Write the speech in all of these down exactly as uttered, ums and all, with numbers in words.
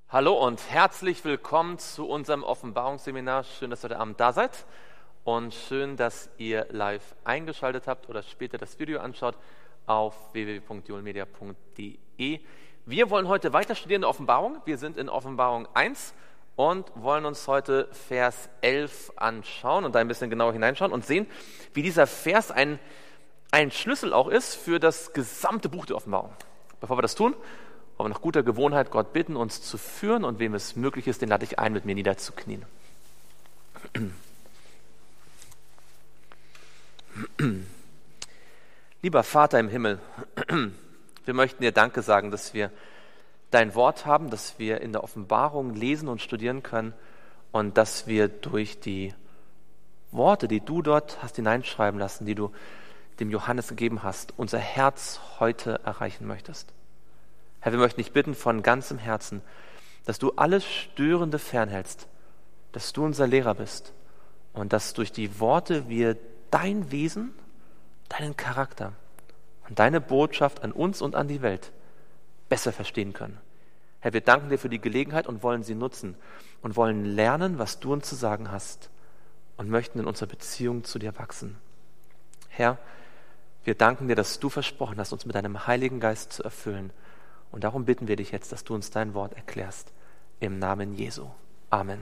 Hallo und herzlich willkommen zu unserem Offenbarungsseminar. Schön, dass ihr heute Abend da seid und schön, dass ihr live eingeschaltet habt oder später das Video anschaut auf w w w punkt joelmedia punkt de. Wir wollen heute weiter studieren in der Offenbarung. Wir sind in Offenbarung eins und wollen uns heute Vers elf anschauen und da ein bisschen genauer hineinschauen und sehen, wie dieser Vers ein, ein Schlüssel auch ist für das gesamte Buch der Offenbarung. Bevor wir das tun, wollen wir nach guter Gewohnheit Gott bitten, uns zu führen, und wem es möglich ist, den lade ich ein, mit mir niederzuknien. Lieber Vater im Himmel, wir möchten dir Danke sagen, dass wir dein Wort haben, dass wir in der Offenbarung lesen und studieren können und dass wir durch die Worte, die du dort hast hineinschreiben lassen, die du dem Johannes gegeben hast, unser Herz heute erreichen möchtest. Herr, wir möchten dich bitten von ganzem Herzen, dass du alles Störende fernhältst, dass du unser Lehrer bist und dass durch die Worte wir dein Wesen, deinen Charakter und deine Botschaft an uns und an die Welt besser verstehen können. Herr, wir danken dir für die Gelegenheit und wollen sie nutzen und wollen lernen, was du uns zu sagen hast und möchten in unserer Beziehung zu dir wachsen. Herr, wir danken dir, dass du versprochen hast, uns mit deinem Heiligen Geist zu erfüllen. Und darum bitten wir dich jetzt, dass du uns dein Wort erklärst. Im Namen Jesu. Amen.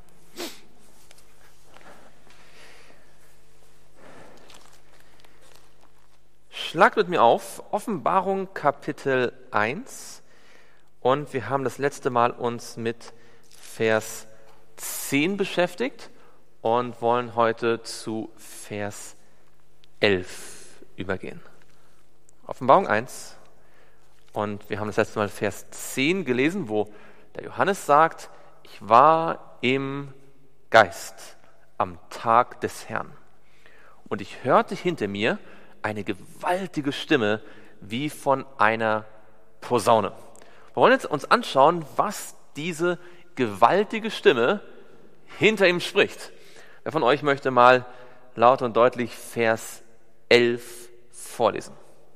Schlagt mit mir auf, Offenbarung Kapitel eins. Und wir haben das letzte Mal uns mit Vers zehn beschäftigt und wollen heute zu Vers elf übergehen. Offenbarung eins. Und wir haben das letzte Mal Vers zehn gelesen, wo der Johannes sagt, ich war im Geist am Tag des Herrn. Und ich hörte hinter mir eine gewaltige Stimme wie von einer Posaune. Wir wollen jetzt uns anschauen, was diese gewaltige Stimme hinter ihm spricht. Wer von euch möchte mal laut und deutlich Vers elf vorlesen?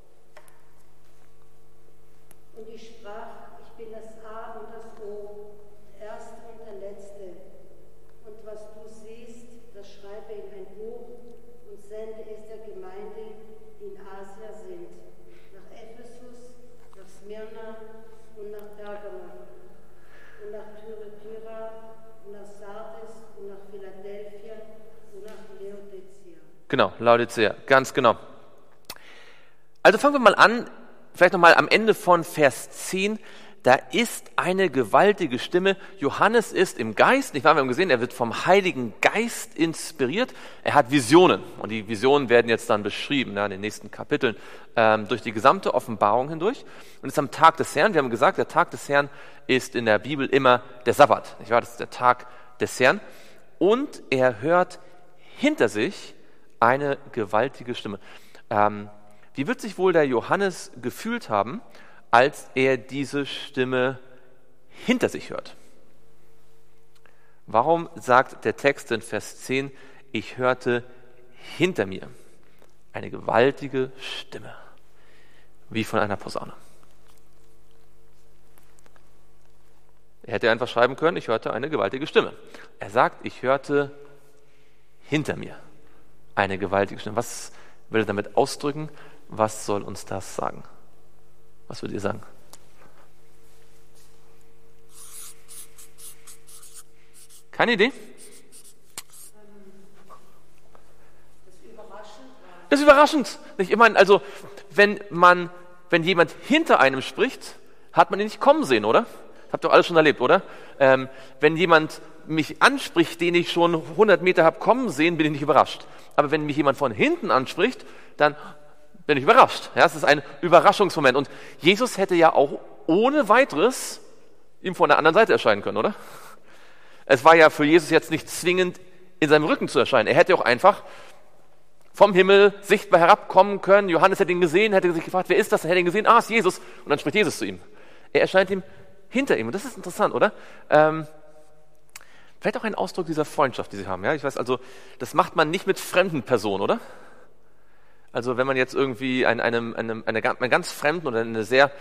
Und ich sprach, ich bin das A und das O, der Erste und der Letzte. Und was du siehst, das schreibe in ein Buch und sende es der Gemeinde, die in Asia sind, nach Ephesus, nach Smyrna und nach Pergamon und nach Thyatira und nach Sardes und nach Philadelphia und nach Laodicea. Genau, Laodicea, ganz genau. Also fangen wir mal an. Vielleicht nochmal am Ende von Vers zehn, da ist eine gewaltige Stimme. Johannes ist im Geist, nicht wahr? Wir haben gesehen, er wird vom Heiligen Geist inspiriert. Er hat Visionen und die Visionen werden jetzt dann beschrieben, ja, in den nächsten Kapiteln, ähm, durch die gesamte Offenbarung hindurch. Und es ist am Tag des Herrn. Wir haben gesagt, der Tag des Herrn ist in der Bibel immer der Sabbat, nicht wahr? Das ist der Tag des Herrn. Und er hört hinter sich eine gewaltige Stimme. Ähm, Wie wird sich wohl der Johannes gefühlt haben, als er diese Stimme hinter sich hört? Warum sagt der Text in Vers zehn, ich hörte hinter mir eine gewaltige Stimme, wie von einer Posaune? Er hätte einfach schreiben können, ich hörte eine gewaltige Stimme. Er sagt, ich hörte hinter mir eine gewaltige Stimme. Was will er damit ausdrücken? Was soll uns das sagen? Was würdet ihr sagen? Keine Idee? Das ist überraschend. Das ist überraschend. Ich meine, also wenn man, wenn jemand hinter einem spricht, hat man ihn nicht kommen sehen, oder? Habt ihr alles schon erlebt, oder? Ähm, wenn jemand mich anspricht, den ich schon hundert Meter habe kommen sehen, bin ich nicht überrascht. Aber wenn mich jemand von hinten anspricht, dann bin ich überrascht. Ja, es ist ein Überraschungsmoment. Und Jesus hätte ja auch ohne weiteres ihm von der anderen Seite erscheinen können, oder? Es war ja für Jesus jetzt nicht zwingend, in seinem Rücken zu erscheinen. Er hätte auch einfach vom Himmel sichtbar herabkommen können. Johannes hätte ihn gesehen, hätte sich gefragt, wer ist das? Er hätte ihn gesehen, ah, es ist Jesus. Und dann spricht Jesus zu ihm. Er erscheint ihm hinter ihm. Und das ist interessant, oder? Ähm, vielleicht auch ein Ausdruck dieser Freundschaft, die sie haben. Ja, ich weiß also, das macht man nicht mit fremden Personen, oder? Also wenn man jetzt irgendwie einem, einem, einem, einem ganz Fremden oder eine sehr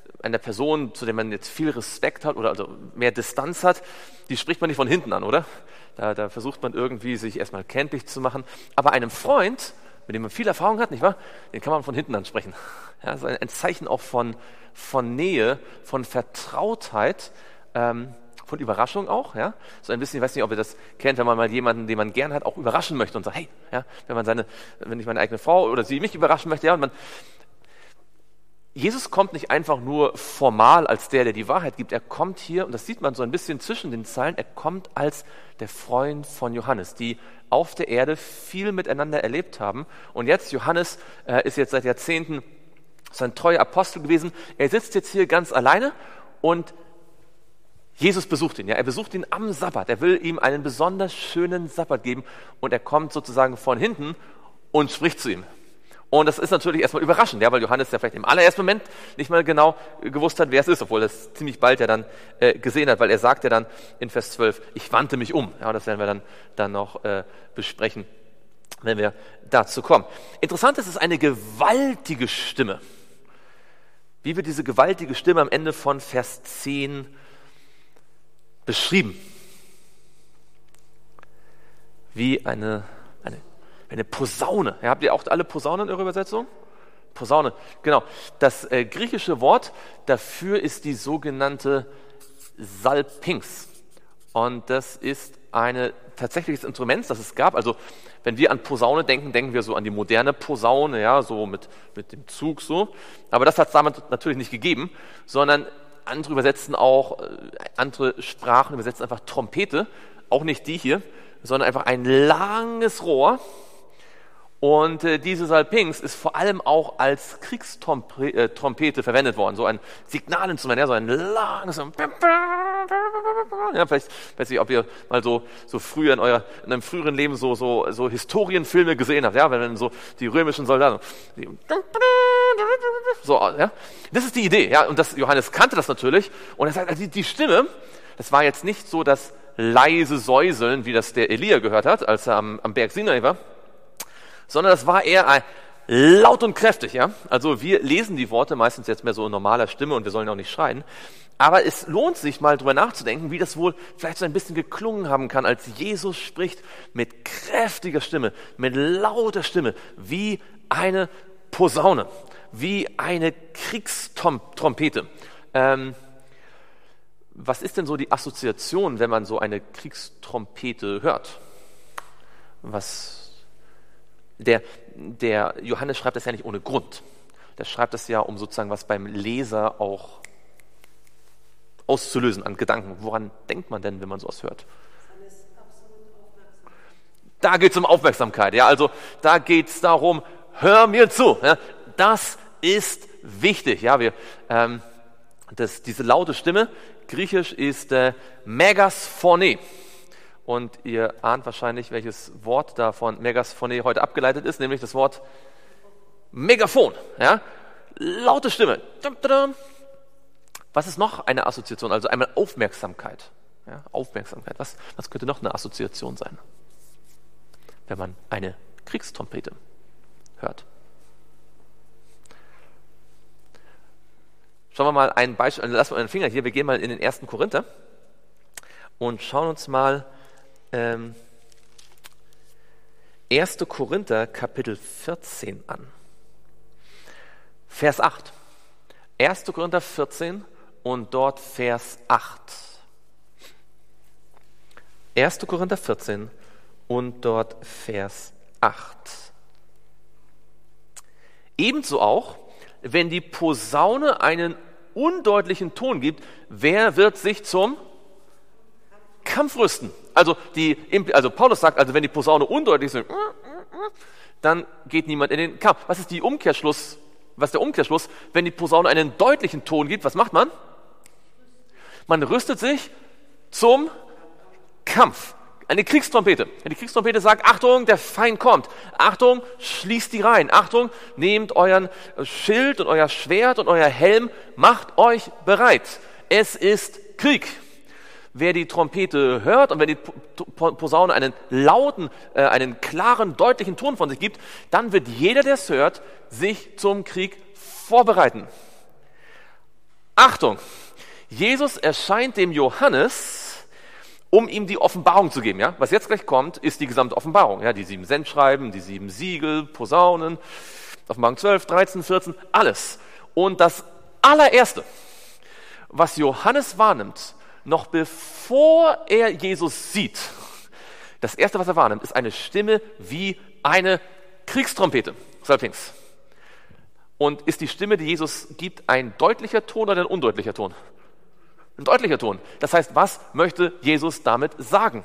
einer Person, zu der man jetzt viel Respekt hat oder also mehr Distanz hat, die spricht man nicht von hinten an, oder? Da, da versucht man irgendwie, sich erstmal kenntlich zu machen. Aber einem Freund, mit dem man viel Erfahrung hat, nicht wahr? Den kann man von hinten ansprechen. Ja, das ist ein, ein Zeichen auch von, von Nähe, von Vertrautheit, ähm, von Überraschung auch. Ja? So ein bisschen, ich weiß nicht, ob ihr das kennt, wenn man mal jemanden, den man gern hat, auch überraschen möchte und sagt, hey, ja, wenn man seine, wenn ich meine eigene Frau oder sie mich überraschen möchte, ja, und man Jesus kommt nicht einfach nur formal als der, der die Wahrheit gibt. Er kommt hier, und das sieht man so ein bisschen zwischen den Zeilen, er kommt als der Freund von Johannes, die auf der Erde viel miteinander erlebt haben. Und jetzt, Johannes äh, ist jetzt seit Jahrzehnten sein treuer Apostel gewesen. Er sitzt jetzt hier ganz alleine und Jesus besucht ihn. Ja, er besucht ihn am Sabbat. Er will ihm einen besonders schönen Sabbat geben und er kommt sozusagen von hinten und spricht zu ihm. Und das ist natürlich erstmal überraschend, ja, weil Johannes ja vielleicht im allerersten Moment nicht mal genau gewusst hat, wer es ist, obwohl er es ziemlich bald ja dann äh, gesehen hat, weil er sagt ja dann in Vers zwölf, ich wandte mich um. Ja, das werden wir dann, dann noch äh, besprechen, wenn wir dazu kommen. Interessant ist, es ist eine gewaltige Stimme. Wie wird diese gewaltige Stimme am Ende von Vers zehn beschrieben? Wie eine Eine, eine Posaune. Ja, habt ihr auch alle Posaunen in eurer Übersetzung? Posaune, genau. Das äh, griechische Wort dafür ist die sogenannte Salpinx. Und das ist ein tatsächliches Instrument, das es gab. Also wenn wir an Posaune denken, denken wir so an die moderne Posaune, ja, so mit, mit dem Zug so. Aber das hat es damals natürlich nicht gegeben, sondern andere übersetzen auch, äh, andere Sprachen übersetzen einfach Trompete. Auch nicht die hier, sondern einfach ein langes Rohr. Und äh, diese Salpinx ist vor allem auch als Kriegstrompete verwendet worden, so ein Signalinstrument, ja, so ein langes, ja, vielleicht weiß ich, ob ihr mal so, so früher in, euer, in einem früheren Leben so, so, so Historienfilme gesehen habt, ja, wenn dann so die römischen Soldaten, die, so, ja, das ist die Idee, ja, und das, Johannes kannte das natürlich, und er sagt, also die, die Stimme, das war jetzt nicht so das leise Säuseln, wie das der Elia gehört hat, als er am, am Berg Sinai war, sondern das war eher ein, laut und kräftig. Ja? Also wir lesen die Worte meistens jetzt mehr so in normaler Stimme und wir sollen auch nicht schreien. Aber es lohnt sich mal drüber nachzudenken, wie das wohl vielleicht so ein bisschen geklungen haben kann, als Jesus spricht mit kräftiger Stimme, mit lauter Stimme, wie eine Posaune, wie eine Kriegstrompete. Ähm, was ist denn so die Assoziation, wenn man so eine Kriegstrompete hört? Was... Der, der Johannes schreibt das ja nicht ohne Grund. Der schreibt das ja, um sozusagen was beim Leser auch auszulösen an Gedanken. Woran denkt man denn, wenn man sowas hört? Da geht es um Aufmerksamkeit. Ja, also da geht es darum, hör mir zu. Ja, das ist wichtig. Ja, wir, ähm, das, diese laute Stimme, griechisch ist äh, Megasphone. Und ihr ahnt wahrscheinlich, welches Wort da von Megasphone heute abgeleitet ist, nämlich das Wort Megafon. Ja? Laute Stimme. Was ist noch eine Assoziation? Also einmal Aufmerksamkeit. Ja? Aufmerksamkeit. Was, was könnte noch eine Assoziation sein, wenn man eine Kriegstrompete hört? Schauen wir mal ein Beispiel, lassen wir einen Finger hier, wir gehen mal in den ersten Korinther und schauen uns mal Ähm, erster Korinther Kapitel vierzehn an. Vers acht. erster Korinther vierzehn und dort Vers acht. erster Korinther vierzehn und dort Vers acht. Ebenso auch, wenn die Posaune einen undeutlichen Ton gibt, wer wird sich zum Kampf rüsten? Also, die, also Paulus sagt, also wenn die Posaune undeutlich ist, dann geht niemand in den Kampf. Was ist die Umkehrschluss? Was ist der Umkehrschluss? Wenn die Posaune einen deutlichen Ton gibt, was macht man? Man rüstet sich zum Kampf. Eine Kriegstrompete. Die Kriegstrompete sagt, Achtung, der Feind kommt. Achtung, schließt die rein. Achtung, nehmt euren Schild und euer Schwert und euer Helm, macht euch bereit. Es ist Krieg. Wer die Trompete hört und wenn die Posaune einen lauten, äh, einen klaren, deutlichen Ton von sich gibt, dann wird jeder, der es hört, sich zum Krieg vorbereiten. Achtung, Jesus erscheint dem Johannes, um ihm die Offenbarung zu geben. Ja? Was jetzt gleich kommt, ist die gesamte Offenbarung. Ja? Die sieben Sendschreiben, die sieben Siegel, Posaunen, Offenbarung zwölf, dreizehn, vierzehn, alles. Und das allererste, was Johannes wahrnimmt, noch bevor er Jesus sieht, das erste, was er wahrnimmt, ist eine Stimme wie eine Kriegstrompete. Allerdings. Und ist die Stimme, die Jesus gibt, ein deutlicher Ton oder ein undeutlicher Ton? Ein deutlicher Ton. Das heißt, was möchte Jesus damit sagen?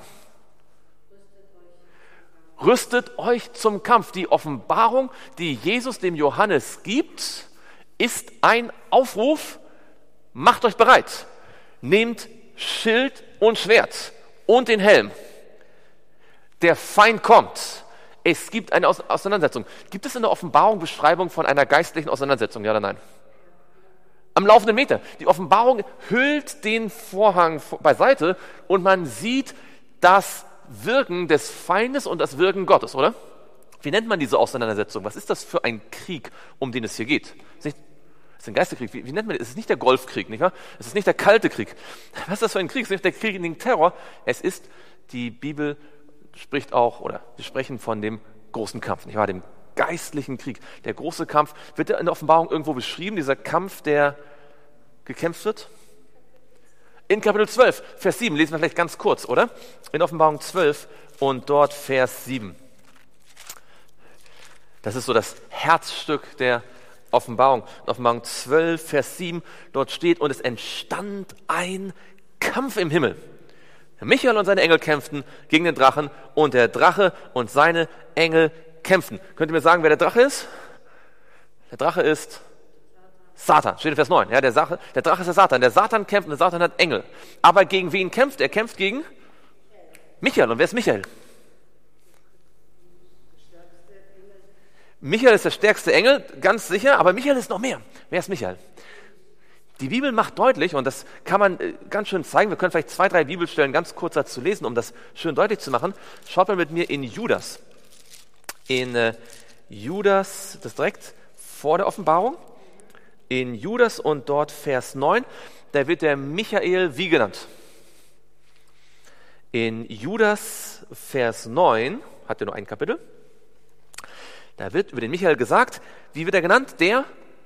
Rüstet euch zum Kampf. Die Offenbarung, die Jesus dem Johannes gibt, ist ein Aufruf, macht euch bereit. Nehmt Schild und Schwert und den Helm. Der Feind kommt. Es gibt eine Auseinandersetzung. Gibt es in der Offenbarung Beschreibung von einer geistlichen Auseinandersetzung? Ja oder nein? Am laufenden Meter. Die Offenbarung hüllt den Vorhang beiseite und man sieht das Wirken des Feindes und das Wirken Gottes, oder? Wie nennt man diese Auseinandersetzung? Was ist das für ein Krieg, um den es hier geht? Es ist, nicht, es ist ein Geisterkrieg. Wie, wie nennt man das? Es ist nicht der Golfkrieg, nicht wahr? Es ist nicht der Kalte Krieg. Was ist das für ein Krieg? Es ist nicht der Krieg gegen den Terror. Es ist, die Bibel spricht auch, oder wir sprechen von dem großen Kampf, nicht wahr? Dem geistlichen Krieg. Der große Kampf, wird in der Offenbarung irgendwo beschrieben, dieser Kampf, der gekämpft wird? In Kapitel zwölf, Vers sieben, lesen wir vielleicht ganz kurz, oder? In Offenbarung zwölf und dort Vers sieben. Das ist so das Herzstück der Offenbarung. In Offenbarung zwölf, Vers sieben, dort steht, und es entstand ein Kampf im Himmel. Michael und seine Engel kämpften gegen den Drachen und der Drache und seine Engel kämpften. Könnt ihr mir sagen, wer der Drache ist? Der Drache ist Satan. Steht in Vers neun. Ja, der, Sache, der Drache ist der Satan. Der Satan kämpft und der Satan hat Engel. Aber gegen wen kämpft er? Er kämpft gegen Michael. Und wer ist Michael? Michael ist der stärkste Engel, ganz sicher, aber Michael ist noch mehr. Wer ist Michael? Die Bibel macht deutlich, und das kann man ganz schön zeigen, wir können vielleicht zwei, drei Bibelstellen ganz kurz dazu lesen, um das schön deutlich zu machen. Schaut mal mit mir in Judas. In äh, Judas, das ist direkt vor der Offenbarung, in Judas und dort Vers neun, da wird der Michael wie genannt? In Judas Vers neun, hat er nur ein Kapitel, da wird über den Michael gesagt, wie wird er genannt? Der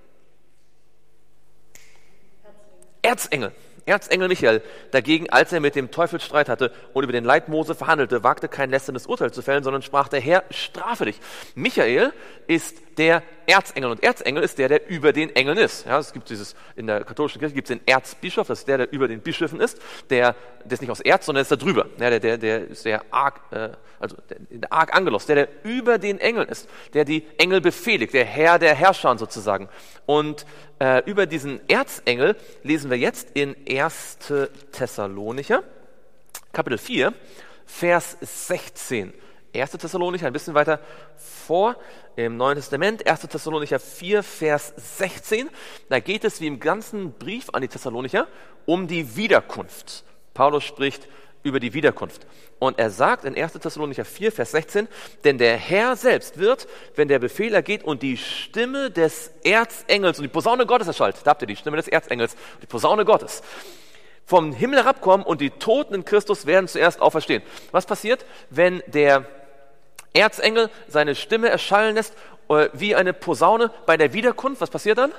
Erzengel. Erzengel Michael dagegen, als er mit dem Teufel Streit hatte und über den Leib Mose verhandelte, wagte kein lästerndes Urteil zu fällen, sondern sprach der Herr, strafe dich. Michael ist der Erzengel und Erzengel ist der, der über den Engeln ist. Ja, es gibt dieses, in der katholischen Kirche gibt es den Erzbischof, das ist der, der über den Bischöfen ist, der, der ist nicht aus Erz, sondern ist da drüber. Ja, der, der, der ist der Arg, äh, also der, der Archangelos, der, der über den Engeln ist, der die Engel befehligt, der Herr der Herrscher sozusagen. Und äh, über diesen Erzengel lesen wir jetzt in erster Thessalonicher, Kapitel vier, Vers sechzehn. erster Thessalonicher, ein bisschen weiter vor im Neuen Testament, erster Thessalonicher vier, Vers sechzehn. Da geht es wie im ganzen Brief an die Thessalonicher um die Wiederkunft. Paulus spricht über die Wiederkunft. Und er sagt in erster Thessalonicher vier, Vers sechzehn, denn der Herr selbst wird, wenn der Befehl ergeht und die Stimme des Erzengels und die Posaune Gottes erschallt, da habt ihr die Stimme des Erzengels, die Posaune Gottes, vom Himmel herabkommen und die Toten in Christus werden zuerst auferstehen. Was passiert, wenn der Erzengel seine Stimme erschallen lässt, äh, wie eine Posaune bei der Wiederkunft? Was passiert dann?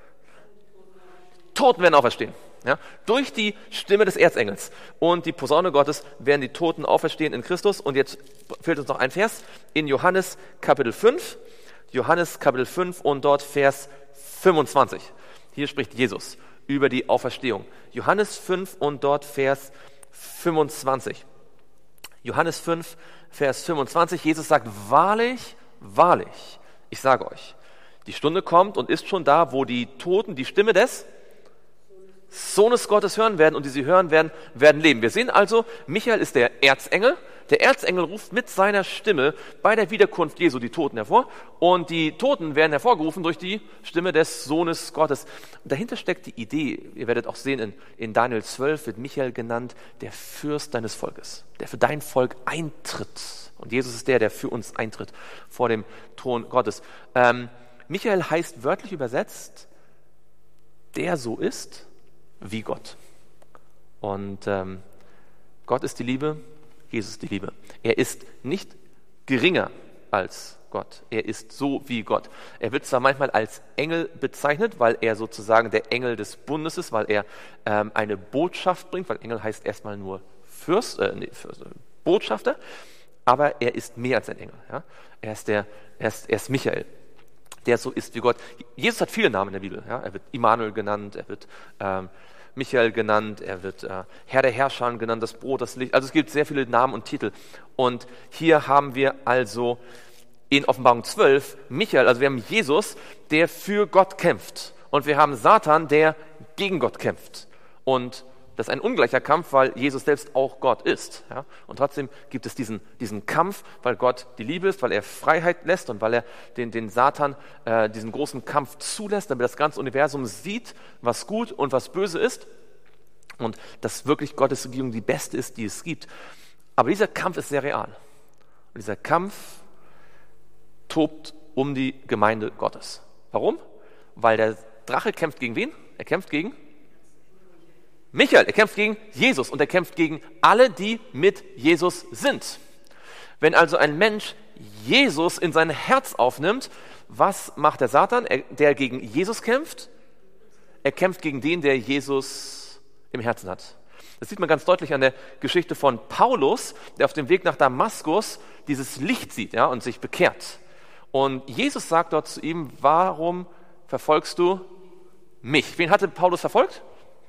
Toten werden auferstehen. Ja? Durch die Stimme des Erzengels und die Posaune Gottes werden die Toten auferstehen in Christus. Und jetzt fehlt uns noch ein Vers in Johannes Kapitel fünf. Johannes Kapitel fünf und dort Vers fünfundzwanzig. Hier spricht Jesus über die Auferstehung. Johannes fünf und dort Vers fünfundzwanzig. Johannes fünf, Vers fünfundzwanzig. Jesus sagt, wahrlich, wahrlich, ich sage euch, die Stunde kommt und ist schon da, wo die Toten die Stimme des Sohnes Gottes hören werden und die sie hören werden, werden leben. Wir sehen also, Michael ist der Erzengel. Der Erzengel ruft mit seiner Stimme bei der Wiederkunft Jesu die Toten hervor und die Toten werden hervorgerufen durch die Stimme des Sohnes Gottes. Und dahinter steckt die Idee, ihr werdet auch sehen, in, in Daniel zwölf wird Michael genannt, der Fürst deines Volkes, der für dein Volk eintritt. Und Jesus ist der, der für uns eintritt vor dem Thron Gottes. Ähm, Michael heißt wörtlich übersetzt, der so ist wie Gott. Und ähm, Gott ist die Liebe, Jesus ist die Liebe. Er ist nicht geringer als Gott. Er ist so wie Gott. Er wird zwar manchmal als Engel bezeichnet, weil er sozusagen der Engel des Bundes ist, weil er ähm, eine Botschaft bringt, weil Engel heißt erstmal nur Fürst, äh, nee, Fürst, äh, Botschafter, aber er ist mehr als ein Engel. Ja? Er, ist der, er, ist, er ist Michael, der so ist wie Gott. Jesus hat viele Namen in der Bibel. Ja? Er wird Immanuel genannt, er wird ähm, Michael genannt, er wird äh, Herr der Herrscher genannt, das Brot, das Licht. Also es gibt sehr viele Namen und Titel. Und hier haben wir also in Offenbarung zwölf Michael, also wir haben Jesus, der für Gott kämpft. Und wir haben Satan, der gegen Gott kämpft. Und das ist ein ungleicher Kampf, weil Jesus selbst auch Gott ist. Ja? Und trotzdem gibt es diesen, diesen Kampf, weil Gott die Liebe ist, weil er Freiheit lässt und weil er den, den Satan äh, diesen großen Kampf zulässt, damit das ganze Universum sieht, was gut und was böse ist. Und dass wirklich Gottes Regierung die beste ist, die es gibt. Aber dieser Kampf ist sehr real. Und dieser Kampf tobt um die Gemeinde Gottes. Warum? Weil der Drache kämpft gegen wen? Er kämpft gegen Michael, er kämpft gegen Jesus und er kämpft gegen alle, die mit Jesus sind. Wenn also ein Mensch Jesus in sein Herz aufnimmt, was macht der Satan, er, der gegen Jesus kämpft? Er kämpft gegen den, der Jesus im Herzen hat. Das sieht man ganz deutlich an der Geschichte von Paulus, der auf dem Weg nach Damaskus dieses Licht sieht, ja, und sich bekehrt. Und Jesus sagt dort zu ihm, warum verfolgst du mich? Wen hatte Paulus verfolgt?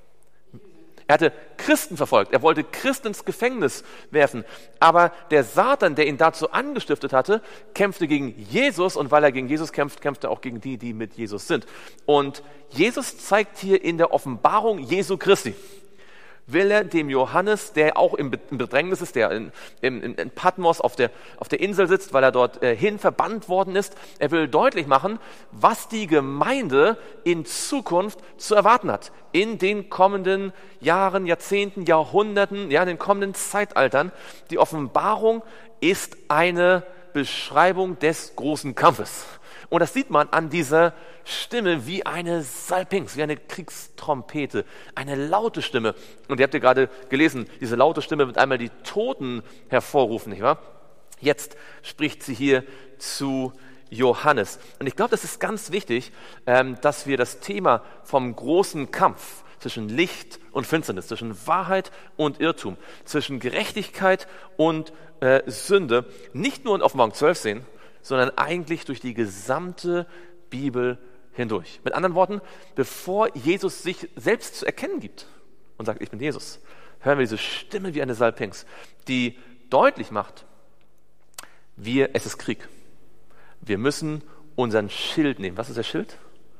Er hatte Christen verfolgt. Er wollte Christen ins Gefängnis werfen. Aber der Satan, der ihn dazu angestiftet hatte, kämpfte gegen Jesus. Und weil er gegen Jesus kämpft, kämpft er auch gegen die, die mit Jesus sind. Und Jesus zeigt hier in der Offenbarung Jesu Christi, will er dem Johannes, der auch im Bedrängnis ist, der in, in, in Patmos auf der, auf der Insel sitzt, weil er dort äh, hin verbannt worden ist, er will deutlich machen, was die Gemeinde in Zukunft zu erwarten hat. In den kommenden Jahren, Jahrzehnten, Jahrhunderten, ja, in den kommenden Zeitaltern. Die Offenbarung ist eine Beschreibung des großen Kampfes. Und das sieht man an dieser Stimme wie eine Salpinx, wie eine Kriegstrompete, eine laute Stimme. Und ihr habt ja gerade gelesen, diese laute Stimme wird einmal die Toten hervorrufen, nicht wahr? Jetzt spricht sie hier zu Johannes. Und ich glaube, das ist ganz wichtig, dass wir das Thema vom großen Kampf zwischen Licht und Finsternis, zwischen Wahrheit und Irrtum, zwischen Gerechtigkeit und äh, Sünde nicht nur in Offenbarung zwölf sehen, sondern eigentlich durch die gesamte Bibel hindurch. Mit anderen Worten, bevor Jesus sich selbst zu erkennen gibt und sagt, ich bin Jesus, hören wir diese Stimme wie eine Salpinx, die deutlich macht, wir, es ist Krieg. Wir müssen unseren Schild nehmen. Was ist der Schild?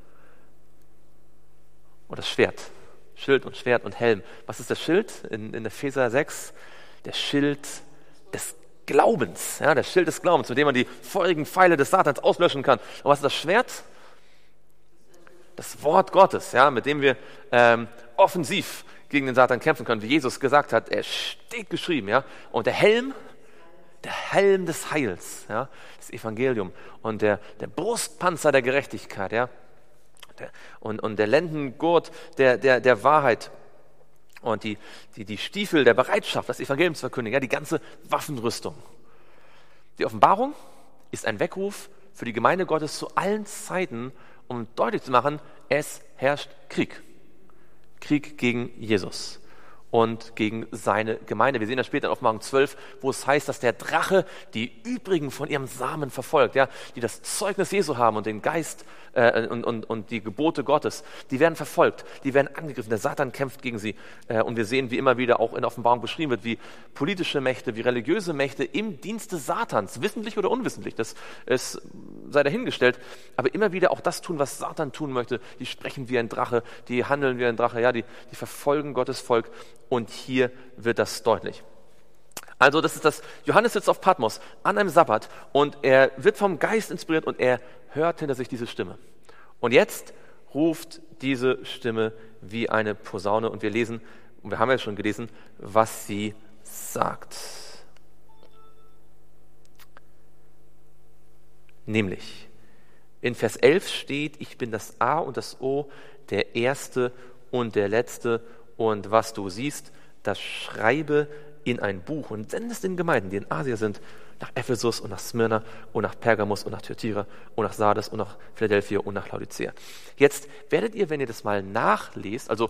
Oder das Schwert. Schild und Schwert und Helm. Was ist das Schild in, in Epheser sechs? Der Schild des Glaubens, ja, der Schild des Glaubens, mit dem man die feurigen Pfeile des Satans auslöschen kann. Und was ist das Schwert? Das Wort Gottes, ja, mit dem wir ähm, offensiv gegen den Satan kämpfen können, wie Jesus gesagt hat. Er steht geschrieben, ja. Und der Helm, der Helm des Heils, ja, das Evangelium und der, der Brustpanzer der Gerechtigkeit, ja, der, und, und der Lendengurt der, der, der Wahrheit. Und die, die, die Stiefel der Bereitschaft, das Evangelium zu verkündigen, ja, die ganze Waffenrüstung. Die Offenbarung ist ein Weckruf für die Gemeinde Gottes zu allen Zeiten, um deutlich zu machen, es herrscht Krieg. Krieg gegen Jesus und gegen seine Gemeinde. Wir sehen das später in Offenbarung zwölf, wo es heißt, dass der Drache die übrigen von ihrem Samen verfolgt, ja, die das Zeugnis Jesu haben und den Geist äh, und, und, und die Gebote Gottes. Die werden verfolgt, die werden angegriffen. Der Satan kämpft gegen sie. Äh, und wir sehen, wie immer wieder auch in Offenbarung beschrieben wird, wie politische Mächte, wie religiöse Mächte im Dienste Satans, wissentlich oder unwissentlich, das ist, sei dahingestellt, aber immer wieder auch das tun, was Satan tun möchte. Die sprechen wie ein Drache, die handeln wie ein Drache, ja, die, die verfolgen Gottes Volk. Und hier wird das deutlich. Also das ist das, Johannes sitzt auf Patmos an einem Sabbat und er wird vom Geist inspiriert und er hört hinter sich diese Stimme. Und jetzt ruft diese Stimme wie eine Posaune und wir lesen, und wir haben ja schon gelesen, was sie sagt. Nämlich, in Vers elf steht, ich bin das A und das O, der Erste und der Letzte. Und was du siehst, das schreibe in ein Buch und sende es den Gemeinden, die in Asia sind, nach Ephesus und nach Smyrna und nach Pergamos und nach Thyatira und nach Sardes und nach Philadelphia und nach Laodicea. Jetzt werdet ihr, wenn ihr das mal nachlest, also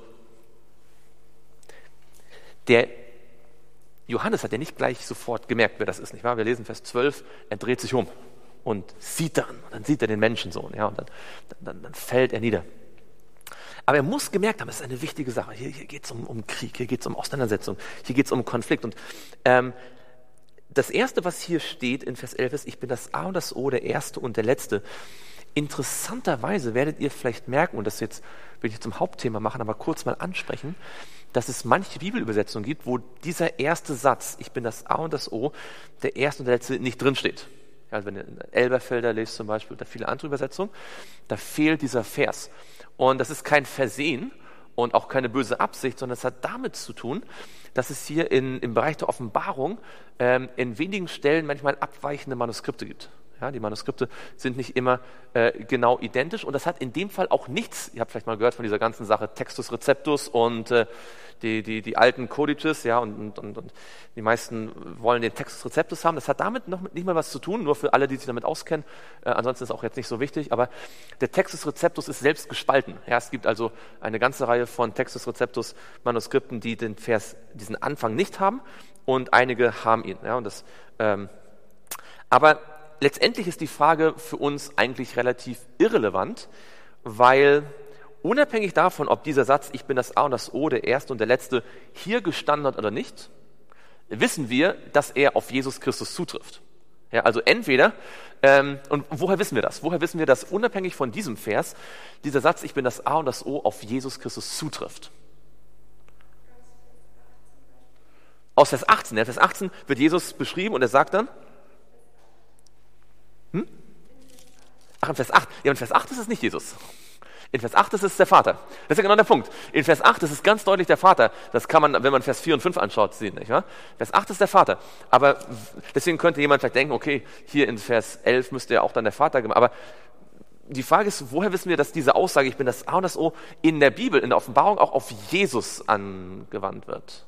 der Johannes hat ja nicht gleich sofort gemerkt, wer das ist, nicht wahr? Wir lesen Vers zwölf, er dreht sich um und sieht dann, und dann sieht er den Menschensohn, ja, und dann, dann, dann fällt er nieder. Aber er muss gemerkt haben, es ist eine wichtige Sache. Hier, hier geht es um, um Krieg, hier geht es um Auseinandersetzung, hier geht es um Konflikt. Und ähm, das Erste, was hier steht in Vers elf ist, ich bin das A und das O, der Erste und der Letzte. Interessanterweise werdet ihr vielleicht merken, und das jetzt will ich zum Hauptthema machen, aber kurz mal ansprechen, dass es manche Bibelübersetzungen gibt, wo dieser erste Satz, ich bin das A und das O, der Erste und der Letzte, nicht drinsteht. Also wenn ihr Elberfelder lest zum Beispiel oder viele andere Übersetzungen, da fehlt dieser Vers. Und das ist kein Versehen und auch keine böse Absicht, sondern es hat damit zu tun, dass es hier in, im Bereich der Offenbarung ähm, in wenigen Stellen manchmal abweichende Manuskripte gibt. Ja, die Manuskripte sind nicht immer äh, genau identisch und das hat in dem Fall auch nichts, ihr habt vielleicht mal gehört von dieser ganzen Sache Textus Receptus und äh, die, die, die alten Codices, ja, und, und, und die meisten wollen den Textus Receptus haben. Das hat damit noch nicht mal was zu tun, nur für alle, die sich damit auskennen. Äh, ansonsten ist es auch jetzt nicht so wichtig, aber der Textus Receptus ist selbst gespalten. Ja, es gibt also eine ganze Reihe von Textus Receptus Manuskripten, die den Vers, diesen Anfang nicht haben und einige haben ihn. Ja, und das, ähm, aber letztendlich ist die Frage für uns eigentlich relativ irrelevant, weil unabhängig davon, ob dieser Satz, ich bin das A und das O, der Erste und der Letzte, hier gestanden hat oder nicht, wissen wir, dass er auf Jesus Christus zutrifft. Ja, also entweder, ähm, und woher wissen wir das? Woher wissen wir, dass unabhängig von diesem Vers, dieser Satz, ich bin das A und das O, auf Jesus Christus zutrifft? Aus Vers achtzehn. Ja, Vers achtzehn wird Jesus beschrieben und er sagt dann, Hm? Ach, in Vers acht. Ja, in Vers acht ist es nicht Jesus. In Vers acht ist es der Vater. Das ist ja genau der Punkt. In Vers acht ist es ganz deutlich der Vater. Das kann man, wenn man Vers vier und fünf anschaut, sehen. Nicht wahr? Vers acht ist der Vater. Aber deswegen könnte jemand vielleicht denken, okay, hier in Vers elf müsste ja auch dann der Vater gemacht. Aber die Frage ist, woher wissen wir, dass diese Aussage, ich bin das A und das O, in der Bibel, in der Offenbarung auch auf Jesus angewandt wird?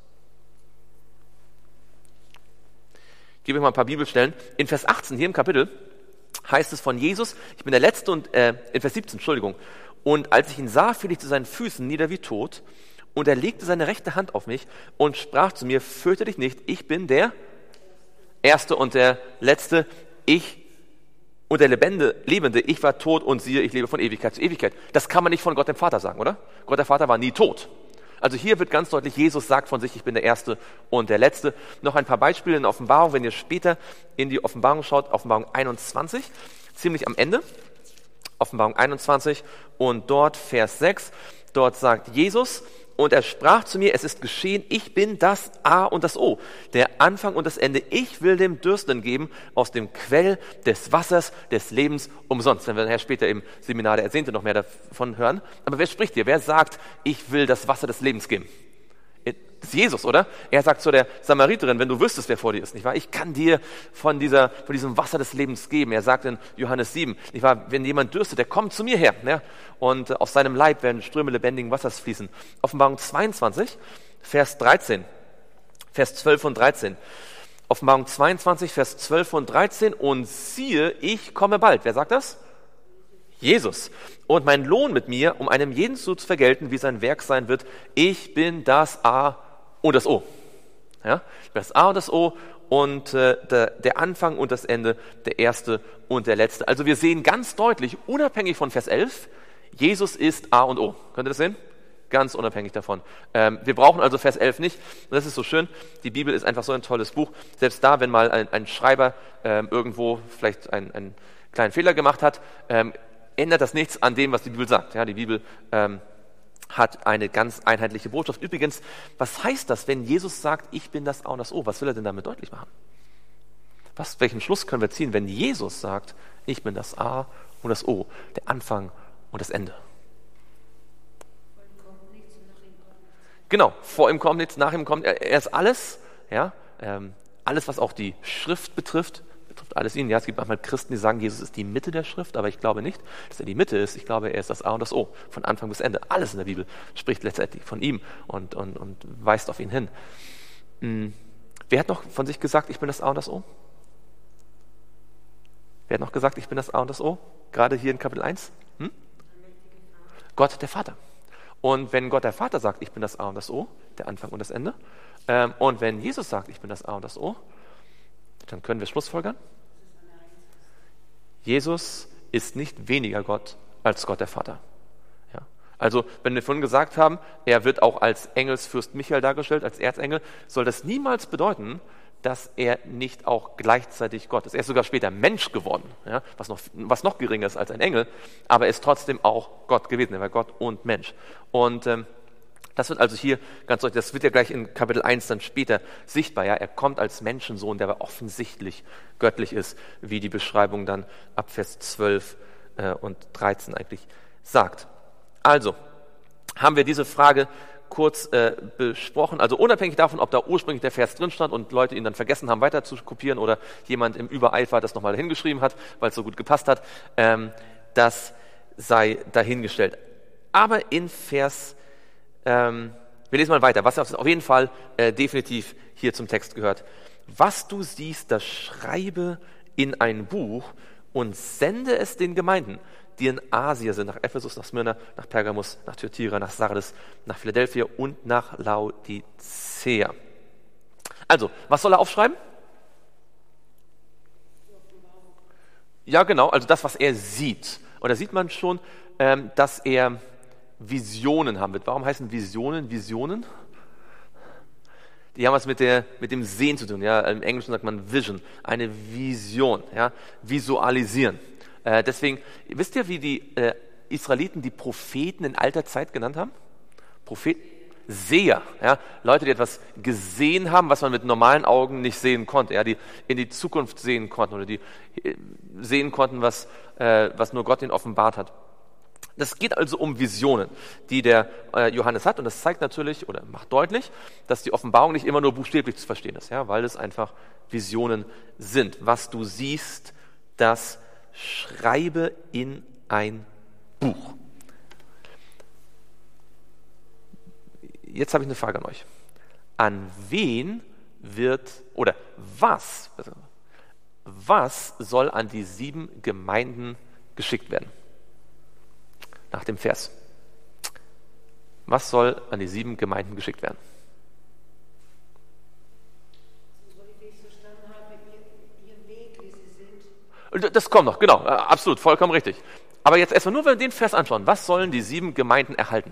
Ich gebe euch mal ein paar Bibelstellen. In Vers achtzehn, hier im Kapitel, heißt es von Jesus, ich bin der Letzte und, äh, in Vers siebzehn, Entschuldigung, und als ich ihn sah, fiel ich zu seinen Füßen nieder wie tot und er legte seine rechte Hand auf mich und sprach zu mir, fürchte dich nicht, ich bin der Erste und der Letzte, ich und der Lebende, Lebende, ich war tot und siehe, ich lebe von Ewigkeit zu Ewigkeit. Das kann man nicht von Gott dem Vater sagen, oder? Gott der Vater war nie tot. Also hier wird ganz deutlich, Jesus sagt von sich, ich bin der Erste und der Letzte. Noch ein paar Beispiele in der Offenbarung, wenn ihr später in die Offenbarung schaut, Offenbarung einundzwanzig, ziemlich am Ende, Offenbarung einundzwanzig und dort Vers sechs, dort sagt Jesus, und er sprach zu mir, es ist geschehen, ich bin das A und das O, der Anfang und das Ende. Ich will dem Dürstenden geben aus dem Quell des Wassers des Lebens umsonst. Wenn wir nachher später im Seminar der Ersehnte noch mehr davon hören. Aber wer spricht hier? Wer sagt, ich will das Wasser des Lebens geben? Das ist Jesus, oder? Er sagt zu der Samariterin, wenn du wüsstest, wer vor dir ist, nicht wahr? Ich kann dir von, dieser, von diesem Wasser des Lebens geben. Er sagt in Johannes sieben, nicht wahr? Wenn jemand dürstet, der kommt zu mir her. Ja? Und aus seinem Leib werden Ströme lebendigen Wassers fließen. Offenbarung zweiundzwanzig, Vers dreizehn, Vers zwölf und dreizehn. Offenbarung zweiundzwanzig, Vers zwölf und dreizehn. Und siehe, ich komme bald. Wer sagt das? Jesus. Und mein Lohn mit mir, um einem jeden zu vergelten, wie sein Werk sein wird. Ich bin das A und das O. Ja? Das A und das O und äh, der, der Anfang und das Ende, der Erste und der Letzte. Also wir sehen ganz deutlich, unabhängig von Vers elf, Jesus ist A und O. Könnt ihr das sehen? Ganz unabhängig davon. Ähm, wir brauchen also Vers elf nicht. Und das ist so schön. Die Bibel ist einfach so ein tolles Buch. Selbst da, wenn mal ein, ein Schreiber ähm, irgendwo vielleicht einen, einen kleinen Fehler gemacht hat, ähm, ändert das nichts an dem, was die Bibel sagt. Ja, die Bibel ähm, hat eine ganz einheitliche Botschaft. Übrigens, was heißt das, wenn Jesus sagt, ich bin das A und das O? Was will er denn damit deutlich machen? Was, welchen Schluss können wir ziehen, wenn Jesus sagt, ich bin das A und das O, der Anfang und das Ende? Genau, vor ihm kommt nichts, nach ihm kommt, er, er ist alles, ja, ähm, alles, was auch die Schrift betrifft, betrifft alles ihn. Ja, es gibt manchmal Christen, die sagen, Jesus ist die Mitte der Schrift, aber ich glaube nicht, dass er die Mitte ist. Ich glaube, er ist das A und das O, von Anfang bis Ende. Alles in der Bibel spricht letztendlich von ihm und, und, und weist auf ihn hin. Hm. Wer hat noch von sich gesagt, ich bin das A und das O? Wer hat noch gesagt, ich bin das A und das O? Gerade hier in Kapitel eins? Hm? Gott, der Vater. Und wenn Gott, der Vater, sagt, ich bin das A und das O, der Anfang und das Ende, ähm, und wenn Jesus sagt, ich bin das A und das O, dann können wir schlussfolgern. Jesus ist nicht weniger Gott als Gott, der Vater. Ja. Also, wenn wir vorhin gesagt haben, er wird auch als Engelsfürst Michael dargestellt, als Erzengel, soll das niemals bedeuten, dass er nicht auch gleichzeitig Gott ist. Er ist sogar später Mensch geworden, ja, was noch, was noch geringer ist als ein Engel, aber er ist trotzdem auch Gott gewesen. Er war Gott und Mensch. Und ähm, das wird also hier ganz deutlich, das wird ja gleich in Kapitel eins dann später sichtbar. Ja, er kommt als Menschensohn, der aber offensichtlich göttlich ist, wie die Beschreibung dann ab Vers zwölf äh, und dreizehn eigentlich sagt. Also haben wir diese Frage kurz äh, besprochen, also unabhängig davon, ob da ursprünglich der Vers drin stand und Leute ihn dann vergessen haben, weiter zu kopieren oder jemand im Übereifer das nochmal hingeschrieben hat, weil es so gut gepasst hat, ähm, das sei dahingestellt. Aber in Vers, ähm, wir lesen mal weiter, was auf jeden Fall äh, definitiv hier zum Text gehört. Was du siehst, das schreibe in ein Buch und sende es den Gemeinden, die in Asia sind, nach Ephesus, nach Smyrna, nach Pergamus, nach Thyatira, nach Sardes, nach Philadelphia und nach Laodicea. Also, was soll er aufschreiben? Ja, genau, also das, was er sieht. Und da sieht man schon, ähm, dass er Visionen haben wird. Warum heißen Visionen Visionen? Die haben was mit, der, mit dem Sehen zu tun. Ja? Im Englischen sagt man Vision, eine Vision, ja? Visualisieren. Äh, deswegen, wisst ihr, wie die äh, Israeliten die Propheten in alter Zeit genannt haben? Propheten? Seher, ja? Leute, die etwas gesehen haben, was man mit normalen Augen nicht sehen konnte, ja? Die in die Zukunft sehen konnten oder die äh, sehen konnten, was, äh, was nur Gott ihnen offenbart hat. Das geht also um Visionen, die der äh, Johannes hat, und das zeigt natürlich oder macht deutlich, dass die Offenbarung nicht immer nur buchstäblich zu verstehen ist, ja? Weil es einfach Visionen sind. Was du siehst, das schreibe in ein Buch. Jetzt habe ich eine Frage an euch. An wen wird, oder was, was soll an die sieben Gemeinden geschickt werden? Nach dem Vers. Was soll an die sieben Gemeinden geschickt werden? Das kommt noch, genau, absolut, vollkommen richtig. Aber jetzt erstmal nur, wenn wir den Vers anschauen. Was sollen die sieben Gemeinden erhalten?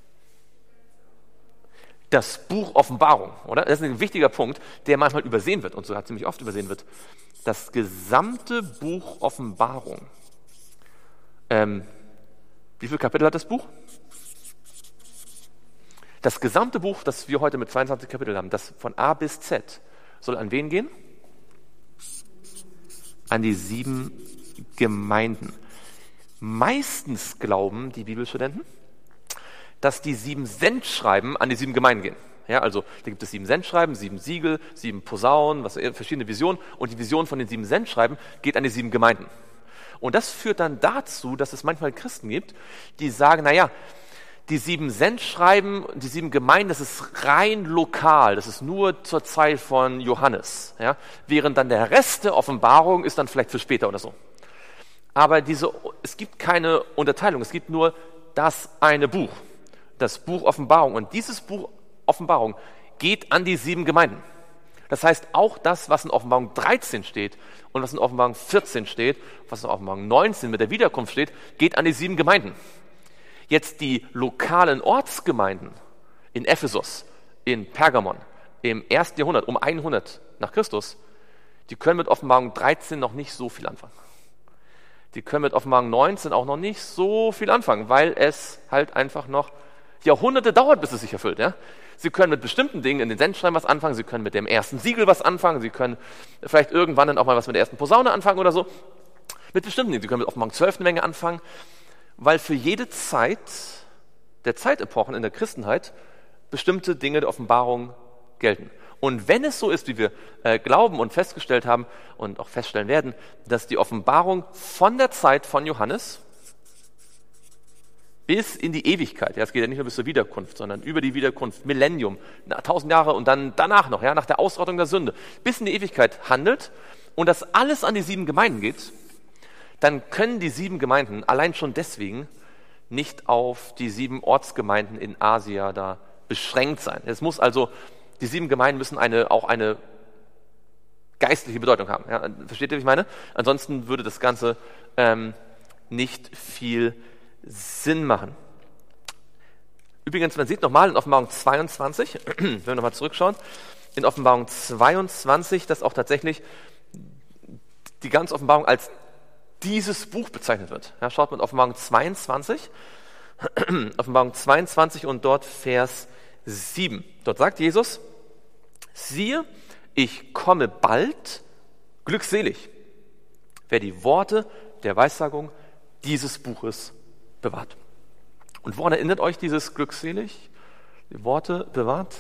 Das Buch Offenbarung, oder? Das ist ein wichtiger Punkt, der manchmal übersehen wird und sogar ziemlich oft übersehen wird. Das gesamte Buch Offenbarung. Ähm, wie viele Kapitel hat das Buch? Das gesamte Buch, das wir heute mit zweiundzwanzig Kapiteln haben, das von A bis Z, soll an wen gehen? An die sieben Gemeinden. Meistens glauben die Bibelstudenten, dass die sieben Sendschreiben an die sieben Gemeinden gehen. Ja, also da gibt es sieben Sendschreiben, sieben Siegel, sieben Posaunen, was, verschiedene Visionen. Und die Vision von den sieben Sendschreiben geht an die sieben Gemeinden. Und das führt dann dazu, dass es manchmal Christen gibt, die sagen, naja, die sieben Sendschreiben, die sieben Gemeinden, das ist rein lokal, das ist nur zur Zeit von Johannes. Ja? Während dann der Rest der Offenbarung ist dann vielleicht für später oder so. Aber diese, es gibt keine Unterteilung, es gibt nur das eine Buch, das Buch Offenbarung. Und dieses Buch Offenbarung geht an die sieben Gemeinden. Das heißt, auch das, was in Offenbarung dreizehn steht und was in Offenbarung vierzehn steht, was in Offenbarung neunzehn mit der Wiederkunft steht, geht an die sieben Gemeinden. Jetzt die lokalen Ortsgemeinden in Ephesus, in Pergamon, im ersten Jahrhundert, um hundert nach Christus, die können mit Offenbarung dreizehn noch nicht so viel anfangen. Die können mit Offenbarung neunzehn auch noch nicht so viel anfangen, weil es halt einfach noch Jahrhunderte dauert, bis es sich erfüllt. Ja? Sie können mit bestimmten Dingen in den Sendschreiben was anfangen, sie können mit dem ersten Siegel was anfangen, sie können vielleicht irgendwann dann auch mal was mit der ersten Posaune anfangen oder so. Mit bestimmten Dingen. Sie können mit Offenbarung zwölf eine Menge anfangen, weil für jede Zeit der Zeitepochen in der Christenheit bestimmte Dinge der Offenbarung gelten. Und wenn es so ist, wie wir äh, glauben und festgestellt haben und auch feststellen werden, dass die Offenbarung von der Zeit von Johannes bis in die Ewigkeit, ja, es geht ja nicht nur bis zur Wiederkunft, sondern über die Wiederkunft, Millennium, na, tausend Jahre und dann danach noch, ja, nach der Ausrottung der Sünde, bis in die Ewigkeit handelt und das alles an die sieben Gemeinden geht, dann können die sieben Gemeinden allein schon deswegen nicht auf die sieben Ortsgemeinden in Asia da beschränkt sein. Es muss also, die sieben Gemeinden müssen eine, auch eine geistliche Bedeutung haben. Ja, versteht ihr, wie ich meine? Ansonsten würde das Ganze ähm, nicht viel Sinn machen. Übrigens, man sieht nochmal in Offenbarung zweiundzwanzig, wenn wir nochmal zurückschauen, in Offenbarung zweiundzwanzig, dass auch tatsächlich die ganze Offenbarung als dieses Buch bezeichnet wird. Ja, schaut mal in Offenbarung zweiundzwanzig, Offenbarung zweiundzwanzig und dort Vers sieben. Dort sagt Jesus, siehe, ich komme bald, glückselig, wer die Worte der Weissagung dieses Buches bewahrt. Und woran erinnert euch dieses glückselig? Die Worte bewahrt?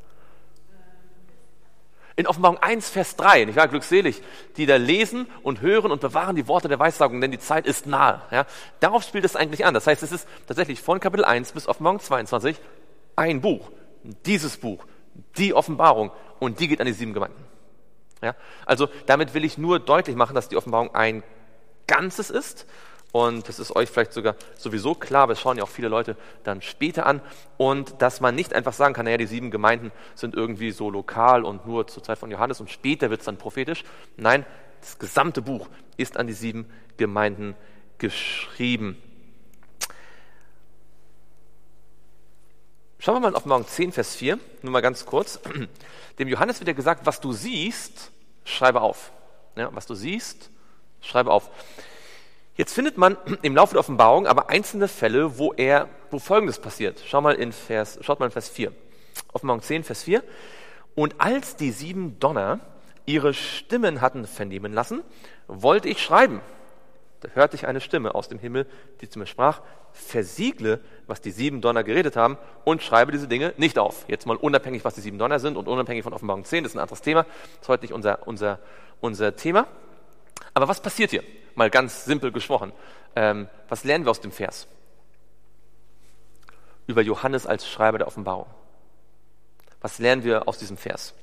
In Offenbarung eins, Vers drei, nicht wahr, glückselig, die da lesen und hören und bewahren die Worte der Weissagung, denn die Zeit ist nahe. Ja? Darauf spielt es eigentlich an. Das heißt, es ist tatsächlich von Kapitel eins bis Offenbarung zweiundzwanzig ein Buch, dieses Buch, die Offenbarung, und die geht an die sieben Gemeinden. Ja? Also damit will ich nur deutlich machen, dass die Offenbarung ein Ganzes ist. Und das ist euch vielleicht sogar sowieso klar, aber es schauen ja auch viele Leute dann später an. Und dass man nicht einfach sagen kann, naja, die sieben Gemeinden sind irgendwie so lokal und nur zur Zeit von Johannes und später wird es dann prophetisch. Nein, das gesamte Buch ist an die sieben Gemeinden geschrieben. Schauen wir mal in Offenbarung zehn, Vers vier, nur mal ganz kurz. Dem Johannes wird ja gesagt, was du siehst, schreibe auf. Ja, was du siehst, schreibe auf. Jetzt findet man im Laufe der Offenbarung aber einzelne Fälle, wo er, wo Folgendes passiert. Schau mal in Vers, schaut mal in Vers vier. Offenbarung zehn, Vers vier. Und als die sieben Donner ihre Stimmen hatten vernehmen lassen, wollte ich schreiben. Da hörte ich eine Stimme aus dem Himmel, die zu mir sprach, versiegle, was die sieben Donner geredet haben und schreibe diese Dinge nicht auf. Jetzt mal unabhängig, was die sieben Donner sind und unabhängig von Offenbarung zehn, das ist ein anderes Thema. Das ist heute nicht unser, unser, unser Thema. Aber was passiert hier? Mal ganz simpel gesprochen. Ähm, was lernen wir aus dem Vers? Über Johannes als Schreiber der Offenbarung. Was lernen wir aus diesem Vers?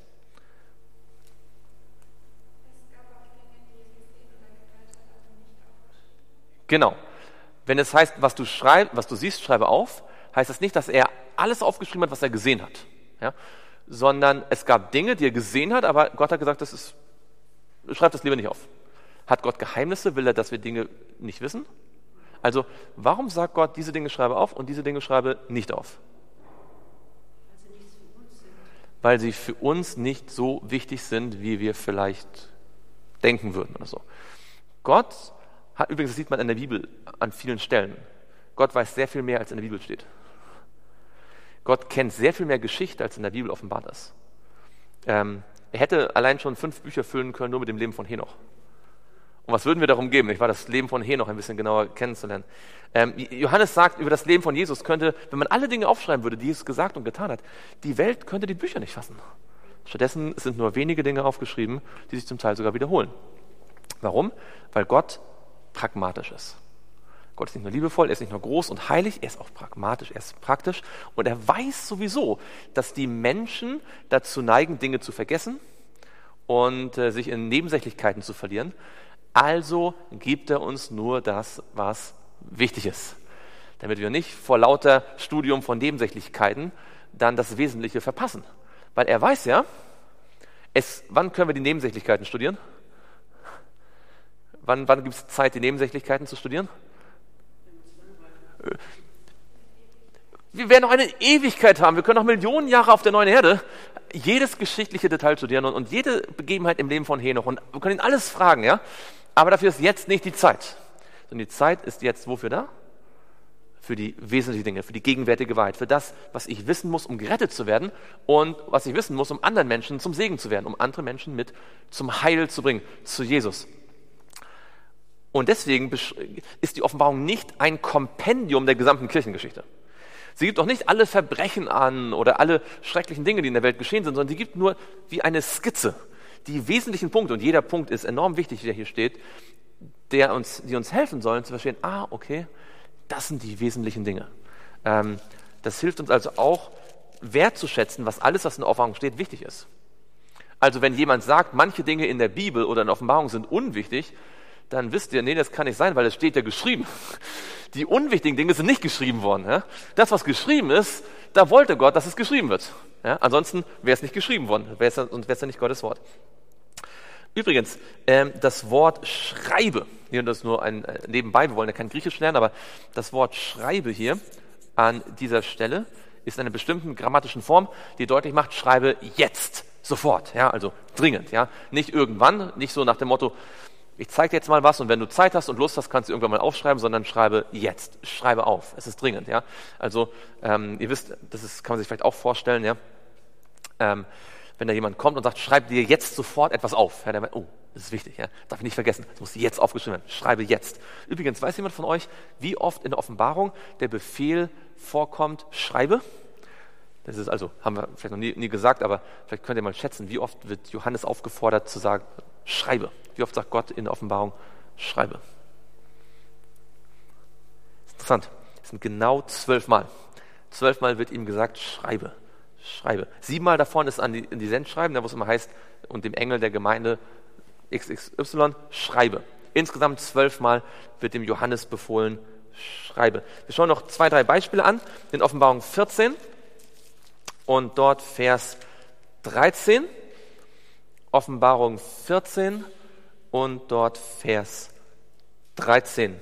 Genau. Wenn es heißt, was du, schreib, was du siehst, schreibe auf, heißt das nicht, dass er alles aufgeschrieben hat, was er gesehen hat. Ja? Sondern es gab Dinge, die er gesehen hat, aber Gott hat gesagt, das ist, schreib das lieber nicht auf. Hat Gott Geheimnisse? Will er, dass wir Dinge nicht wissen? Also, warum sagt Gott, diese Dinge schreibe auf und diese Dinge schreibe nicht auf? Weil sie für uns nicht so wichtig sind, wie wir vielleicht denken würden oder so. Gott hat, übrigens, das sieht man in der Bibel an vielen Stellen, Gott weiß sehr viel mehr, als in der Bibel steht. Gott kennt sehr viel mehr Geschichte, als in der Bibel offenbart ist. Ähm, er hätte allein schon fünf Bücher füllen können, nur mit dem Leben von Henoch. Und was würden wir darum geben? Ich war das Leben von Henoch ein bisschen genauer kennenzulernen. Ähm, Johannes sagt, über das Leben von Jesus könnte, wenn man alle Dinge aufschreiben würde, die Jesus gesagt und getan hat, die Welt könnte die Bücher nicht fassen. Stattdessen sind nur wenige Dinge aufgeschrieben, die sich zum Teil sogar wiederholen. Warum? Weil Gott pragmatisch ist. Gott ist nicht nur liebevoll, er ist nicht nur groß und heilig, er ist auch pragmatisch, er ist praktisch und er weiß sowieso, dass die Menschen dazu neigen, Dinge zu vergessen und äh, sich in Nebensächlichkeiten zu verlieren. Also gibt er uns nur das, was wichtig ist, damit wir nicht vor lauter Studium von Nebensächlichkeiten dann das Wesentliche verpassen. Weil er weiß ja, es, wann können wir die Nebensächlichkeiten studieren? Wann, wann gibt es Zeit, die Nebensächlichkeiten zu studieren? Wir werden noch eine Ewigkeit haben, wir können noch Millionen Jahre auf der neuen Erde jedes geschichtliche Detail studieren und, und jede Begebenheit im Leben von Henoch und wir können ihn alles fragen, ja? Aber dafür ist jetzt nicht die Zeit. Sondern die Zeit ist jetzt wofür da? Für die wesentlichen Dinge, für die gegenwärtige Wahrheit, für das, was ich wissen muss, um gerettet zu werden und was ich wissen muss, um anderen Menschen zum Segen zu werden, um andere Menschen mit zum Heil zu bringen, zu Jesus. Und deswegen ist die Offenbarung nicht ein Kompendium der gesamten Kirchengeschichte, Sie gibt auch nicht alle Verbrechen an oder alle schrecklichen Dinge, die in der Welt geschehen sind, sondern sie gibt nur wie eine Skizze die wesentlichen Punkte. Und jeder Punkt ist enorm wichtig, der hier steht, der uns, die uns helfen sollen zu verstehen, ah, okay, das sind die wesentlichen Dinge. Ähm, das hilft uns also auch wertzuschätzen, was alles, was in der Offenbarung steht, wichtig ist. Also wenn jemand sagt, manche Dinge in der Bibel oder in der Offenbarung sind unwichtig, dann wisst ihr, nee, das kann nicht sein, weil es steht ja geschrieben. Die unwichtigen Dinge sind nicht geschrieben worden. Ja? Das, was geschrieben ist, da wollte Gott, dass es geschrieben wird. Ja? Ansonsten wäre es nicht geschrieben worden, wär's ja, sonst wäre es ja nicht Gottes Wort. Übrigens, ähm, das Wort Schreibe, hier das nur ein äh, nebenbei, wir wollen ja kein Griechisch lernen, aber das Wort Schreibe hier an dieser Stelle ist in einer bestimmten grammatischen Form, die deutlich macht, schreibe jetzt, sofort, ja, also dringend, ja, nicht irgendwann, nicht so nach dem Motto, ich zeige dir jetzt mal was und wenn du Zeit hast und Lust hast, kannst du irgendwann mal aufschreiben, sondern schreibe jetzt, schreibe auf, es ist dringend, ja. Also ähm, ihr wisst, das ist, kann man sich vielleicht auch vorstellen, ja, ähm, wenn da jemand kommt und sagt, schreib dir jetzt sofort etwas auf, ja, der meint, oh, das ist wichtig, ja, darf ich nicht vergessen, das muss jetzt aufgeschrieben werden, schreibe jetzt. Übrigens, weiß jemand von euch, wie oft in der Offenbarung der Befehl vorkommt, schreibe? Das ist also, haben wir vielleicht noch nie, nie gesagt, aber vielleicht könnt ihr mal schätzen, wie oft wird Johannes aufgefordert zu sagen, schreibe. Wie oft sagt Gott in der Offenbarung, schreibe. Interessant, es sind genau zwölfmal. Zwölfmal wird ihm gesagt, schreibe, schreibe. Siebenmal davon ist an die, in die Sendschreiben, da wo es immer heißt, und dem Engel der Gemeinde X X Y, schreibe. Insgesamt zwölfmal wird dem Johannes befohlen, schreibe. Wir schauen noch zwei, drei Beispiele an. In Offenbarung vierzehn und dort Vers dreizehn. Offenbarung vierzehn und dort Vers dreizehn.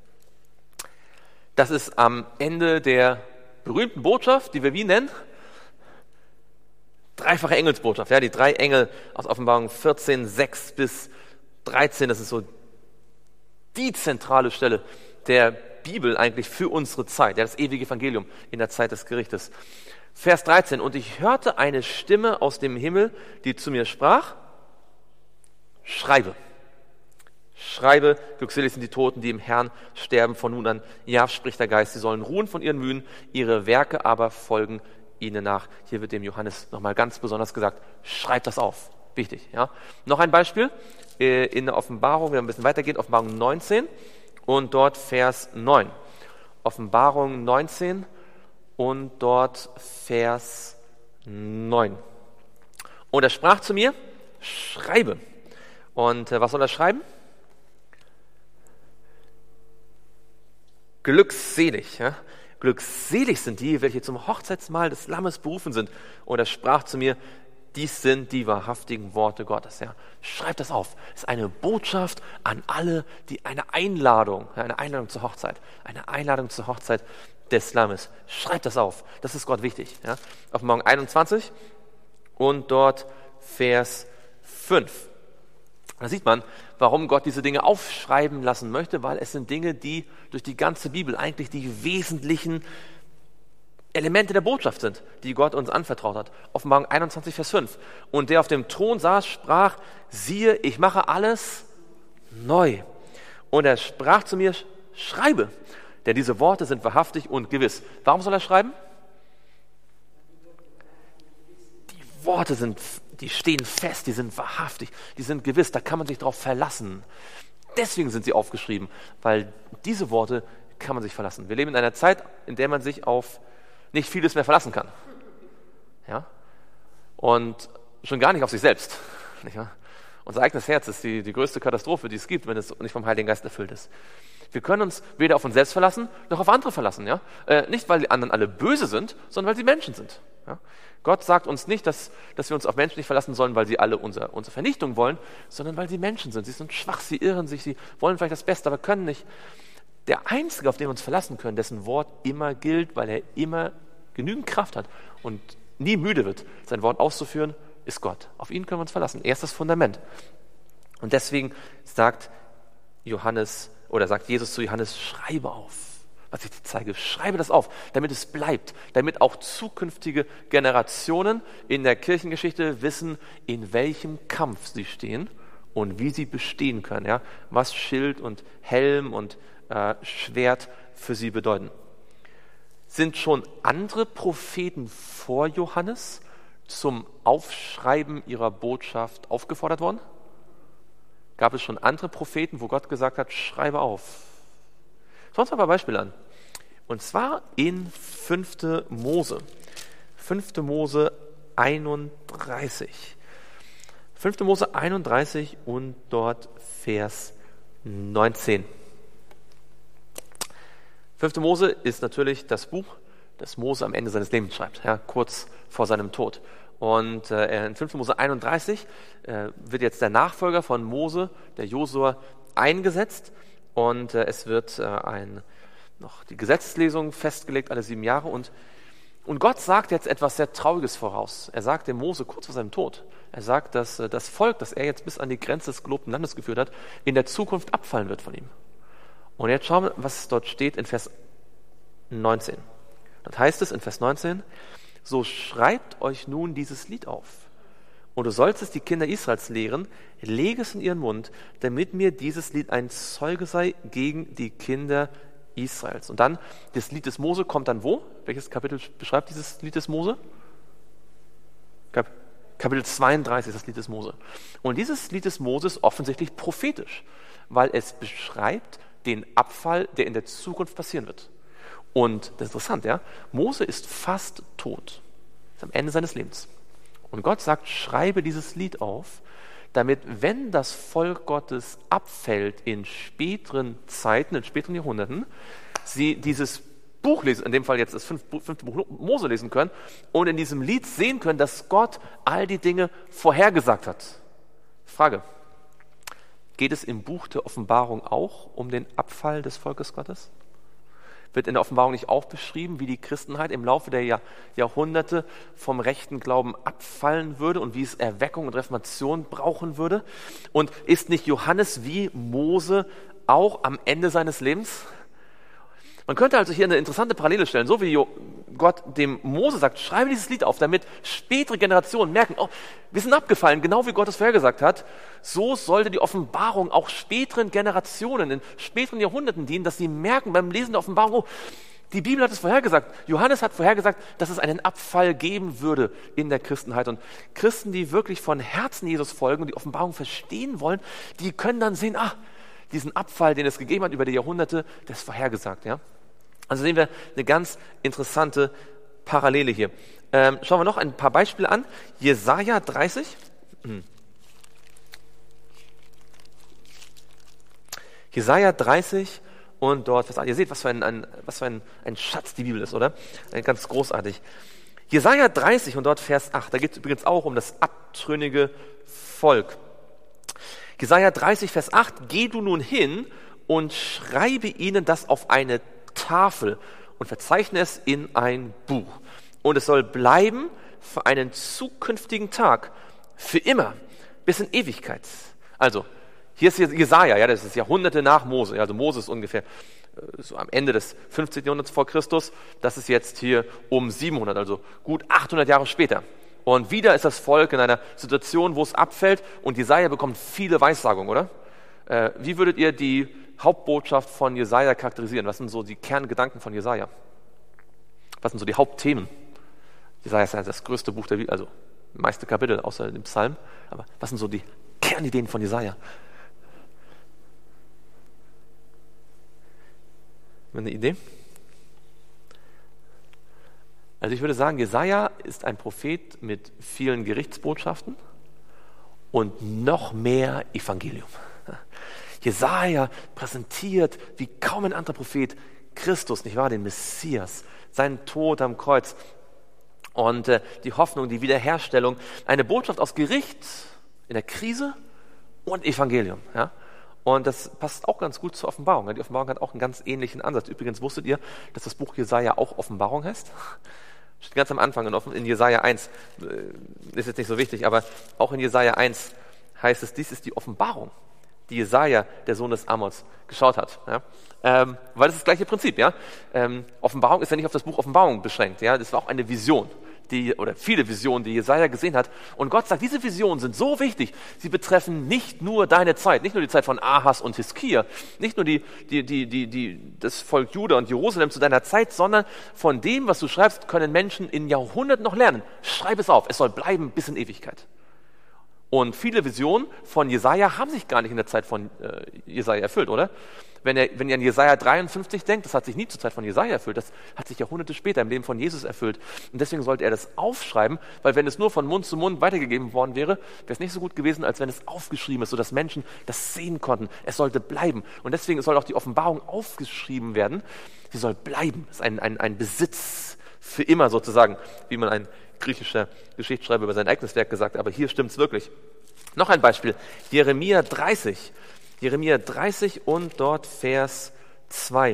Das ist am Ende der berühmten Botschaft, die wir wie nennen? Dreifache Engelsbotschaft. Ja, die drei Engel aus Offenbarung vierzehn, sechs bis dreizehn. Das ist so die zentrale Stelle der Bibel eigentlich für unsere Zeit. Ja, das ewige Evangelium in der Zeit des Gerichtes. Vers dreizehn. Und ich hörte eine Stimme aus dem Himmel, die zu mir sprach, schreibe. Schreibe, glückselig sind die Toten, die im Herrn sterben von nun an. Ja, spricht der Geist, sie sollen ruhen von ihren Mühen, ihre Werke aber folgen ihnen nach. Hier wird dem Johannes nochmal ganz besonders gesagt, schreibt das auf. Wichtig. Ja. Noch ein Beispiel in der Offenbarung, wenn wir ein bisschen weitergehen, Offenbarung neunzehn und dort Vers neun. Offenbarung neunzehn und dort Vers neun. Und er sprach zu mir, schreibe. Und äh, was soll er schreiben? Glückselig. Ja? Glückselig sind die, welche zum Hochzeitsmahl des Lammes berufen sind. Und er sprach zu mir, dies sind die wahrhaftigen Worte Gottes. Ja? Schreibt das auf. Es ist eine Botschaft an alle, die eine Einladung, eine Einladung zur Hochzeit, eine Einladung zur Hochzeit des Lammes. Schreibt das auf. Das ist Gott wichtig. Ja? Offenbarung einundzwanzig und dort Vers fünf. Da sieht man, warum Gott diese Dinge aufschreiben lassen möchte, weil es sind Dinge, die durch die ganze Bibel eigentlich die wesentlichen Elemente der Botschaft sind, die Gott uns anvertraut hat. Offenbarung einundzwanzig, Vers fünf. Und der auf dem Thron saß, sprach, siehe, ich mache alles neu. Und er sprach zu mir, schreibe, denn diese Worte sind wahrhaftig und gewiss. Warum soll er schreiben? Die Worte sind, die stehen fest, die sind wahrhaftig, die sind gewiss, da kann man sich drauf verlassen. Deswegen sind sie aufgeschrieben, weil diese Worte kann man sich verlassen. Wir leben in einer Zeit, in der man sich auf nicht vieles mehr verlassen kann. Ja? Und schon gar nicht auf sich selbst. Nicht wahr? Unser eigenes Herz ist die, die größte Katastrophe, die es gibt, wenn es nicht vom Heiligen Geist erfüllt ist. Wir können uns weder auf uns selbst verlassen, noch auf andere verlassen. Ja? Äh, nicht, weil die anderen alle böse sind, sondern weil sie Menschen sind. Ja? Gott sagt uns nicht, dass, dass wir uns auf Menschen nicht verlassen sollen, weil sie alle unser, unsere Vernichtung wollen, sondern weil sie Menschen sind. Sie sind schwach, sie irren sich, sie wollen vielleicht das Beste, aber können nicht. Der Einzige, auf den wir uns verlassen können, dessen Wort immer gilt, weil er immer genügend Kraft hat und nie müde wird, sein Wort auszuführen, ist Gott. Auf ihn können wir uns verlassen. Er ist das Fundament. Und deswegen sagt Johannes oder sagt Jesus zu Johannes, schreibe auf, was ich dir zeige. Schreibe das auf, damit es bleibt, damit auch zukünftige Generationen in der Kirchengeschichte wissen, in welchem Kampf sie stehen und wie sie bestehen können. Ja? Was Schild und Helm und äh, Schwert für sie bedeuten. Sind schon andere Propheten vor Johannes zum Aufschreiben ihrer Botschaft aufgefordert worden? Gab es schon andere Propheten, wo Gott gesagt hat, schreibe auf? Schauen wir uns mal ein paar Beispiele an. Und zwar in fünfte Mose. fünfte Mose einunddreißig. fünfte Mose einunddreißig und dort Vers neunzehn. fünfte Mose ist natürlich das Buch, das Mose am Ende seines Lebens schreibt, ja, kurz vor seinem Tod. Und äh, in fünfte Mose einunddreißig äh, wird jetzt der Nachfolger von Mose, der Josua, eingesetzt. Und äh, es wird äh, ein, noch die Gesetzeslesung festgelegt, alle sieben Jahre. Und, und Gott sagt jetzt etwas sehr Trauriges voraus. Er sagt dem Mose kurz vor seinem Tod, er sagt, dass äh, das Volk, das er jetzt bis an die Grenze des gelobten Landes geführt hat, in der Zukunft abfallen wird von ihm. Und jetzt schauen wir, was dort steht in Vers neunzehn. Dort heißt es in Vers neunzehn, so schreibt euch nun dieses Lied auf. Und du sollst es die Kinder Israels lehren, lege es in ihren Mund, damit mir dieses Lied ein Zeuge sei gegen die Kinder Israels. Und dann, das Lied des Mose kommt dann wo? Welches Kapitel beschreibt dieses Lied des Mose? Kap- Kapitel zweiunddreißig ist das Lied des Mose. Und dieses Lied des Mose ist offensichtlich prophetisch, weil es beschreibt den Abfall, der in der Zukunft passieren wird. Und das ist interessant, ja, Mose ist fast tot, ist am Ende seines Lebens. Und Gott sagt, schreibe dieses Lied auf, damit, wenn das Volk Gottes abfällt in späteren Zeiten, in späteren Jahrhunderten, sie dieses Buch lesen, in dem Fall jetzt das fünfte, fünfte Buch Mose lesen können und in diesem Lied sehen können, dass Gott all die Dinge vorhergesagt hat. Frage, geht es im Buch der Offenbarung auch um den Abfall des Volkes Gottes? Wird in der Offenbarung nicht auch beschrieben, wie die Christenheit im Laufe der Jahr, Jahrhunderte vom rechten Glauben abfallen würde und wie es Erweckung und Reformation brauchen würde? Und ist nicht Johannes wie Mose auch am Ende seines Lebens? Man könnte also hier eine interessante Parallele stellen, so wie Gott dem Mose sagt, schreibe dieses Lied auf, damit spätere Generationen merken, oh, wir sind abgefallen, genau wie Gott es vorhergesagt hat. So sollte die Offenbarung auch späteren Generationen, in späteren Jahrhunderten dienen, dass sie merken beim Lesen der Offenbarung, oh, die Bibel hat es vorhergesagt. Johannes hat vorhergesagt, dass es einen Abfall geben würde in der Christenheit. Und Christen, die wirklich von Herzen Jesus folgen und die Offenbarung verstehen wollen, die können dann sehen, ah, diesen Abfall, den es gegeben hat über die Jahrhunderte, das ist vorhergesagt, ja. Also sehen wir eine ganz interessante Parallele hier. Ähm, schauen wir noch ein paar Beispiele an. Jesaja dreißig. Hm. Jesaja dreißig und dort, was, ihr seht, was für, ein, ein, was für ein, ein Schatz die Bibel ist, oder? Ganz großartig. Jesaja dreißig und dort Vers acht. Da geht es übrigens auch um das abtrünnige Volk. Jesaja dreißig, Vers acht. Geh du nun hin und schreibe ihnen das auf eine Tafel und verzeichne es in ein Buch. Und es soll bleiben für einen zukünftigen Tag, für immer, bis in Ewigkeit. Also, hier ist Jesaja, ja, das ist Jahrhunderte nach Mose. Also Mose ist ungefähr äh, so am Ende des fünfzehnten Jahrhunderts vor Christus. Das ist jetzt hier um siebenhundert, also gut achthundert Jahre später. Und wieder ist das Volk in einer Situation, wo es abfällt und Jesaja bekommt viele Weissagungen, oder? Äh, wie würdet ihr die Hauptbotschaft von Jesaja charakterisieren? Was sind so die Kerngedanken von Jesaja? Was sind so die Hauptthemen? Jesaja ist ja das größte Buch der Bibel, also meiste Kapitel außer dem Psalm. Aber was sind so die Kernideen von Jesaja? Eine Idee? Also ich würde sagen, Jesaja ist ein Prophet mit vielen Gerichtsbotschaften und noch mehr Evangelium. Jesaja präsentiert wie kaum ein anderer Prophet Christus, nicht wahr, den Messias, seinen Tod am Kreuz und äh, die Hoffnung, die Wiederherstellung, eine Botschaft aus Gericht in der Krise und Evangelium. Ja? Und das passt auch ganz gut zur Offenbarung. Die Offenbarung hat auch einen ganz ähnlichen Ansatz. Übrigens wusstet ihr, dass das Buch Jesaja auch Offenbarung heißt? Steht ganz am Anfang in Jesaja eins, ist jetzt nicht so wichtig, aber auch in Jesaja eins heißt es, dies ist die Offenbarung, die Jesaja, der Sohn des Amos, geschaut hat. Ja? Ähm, weil das ist das gleiche Prinzip. Ja? Ähm, Offenbarung ist ja nicht auf das Buch Offenbarung beschränkt. Ja? Das war auch eine Vision, die, oder viele Visionen, die Jesaja gesehen hat. Und Gott sagt, diese Visionen sind so wichtig, sie betreffen nicht nur deine Zeit, nicht nur die Zeit von Ahas und Hiskia, nicht nur die, die, die, die, die, das Volk Juda und Jerusalem zu deiner Zeit, sondern von dem, was du schreibst, können Menschen in Jahrhunderten noch lernen. Schreib es auf, es soll bleiben bis in Ewigkeit. Und viele Visionen von Jesaja haben sich gar nicht in der Zeit von äh, Jesaja erfüllt, oder? Wenn, er, wenn ihr an Jesaja dreiundfünfzig denkt, das hat sich nie zur Zeit von Jesaja erfüllt, das hat sich Jahrhunderte später im Leben von Jesus erfüllt. Und deswegen sollte er das aufschreiben, weil wenn es nur von Mund zu Mund weitergegeben worden wäre, wäre es nicht so gut gewesen, als wenn es aufgeschrieben ist, sodass Menschen das sehen konnten. Es sollte bleiben. Und deswegen soll auch die Offenbarung aufgeschrieben werden. Sie soll bleiben. Das ist ein, ein, ein Besitz für immer sozusagen, wie man ein griechischer Geschichtsschreiber über sein eigenes Werk gesagt hat. Aber hier stimmt es wirklich. Noch ein Beispiel. Jeremia dreißig. Jeremia dreißig und dort Vers zwei.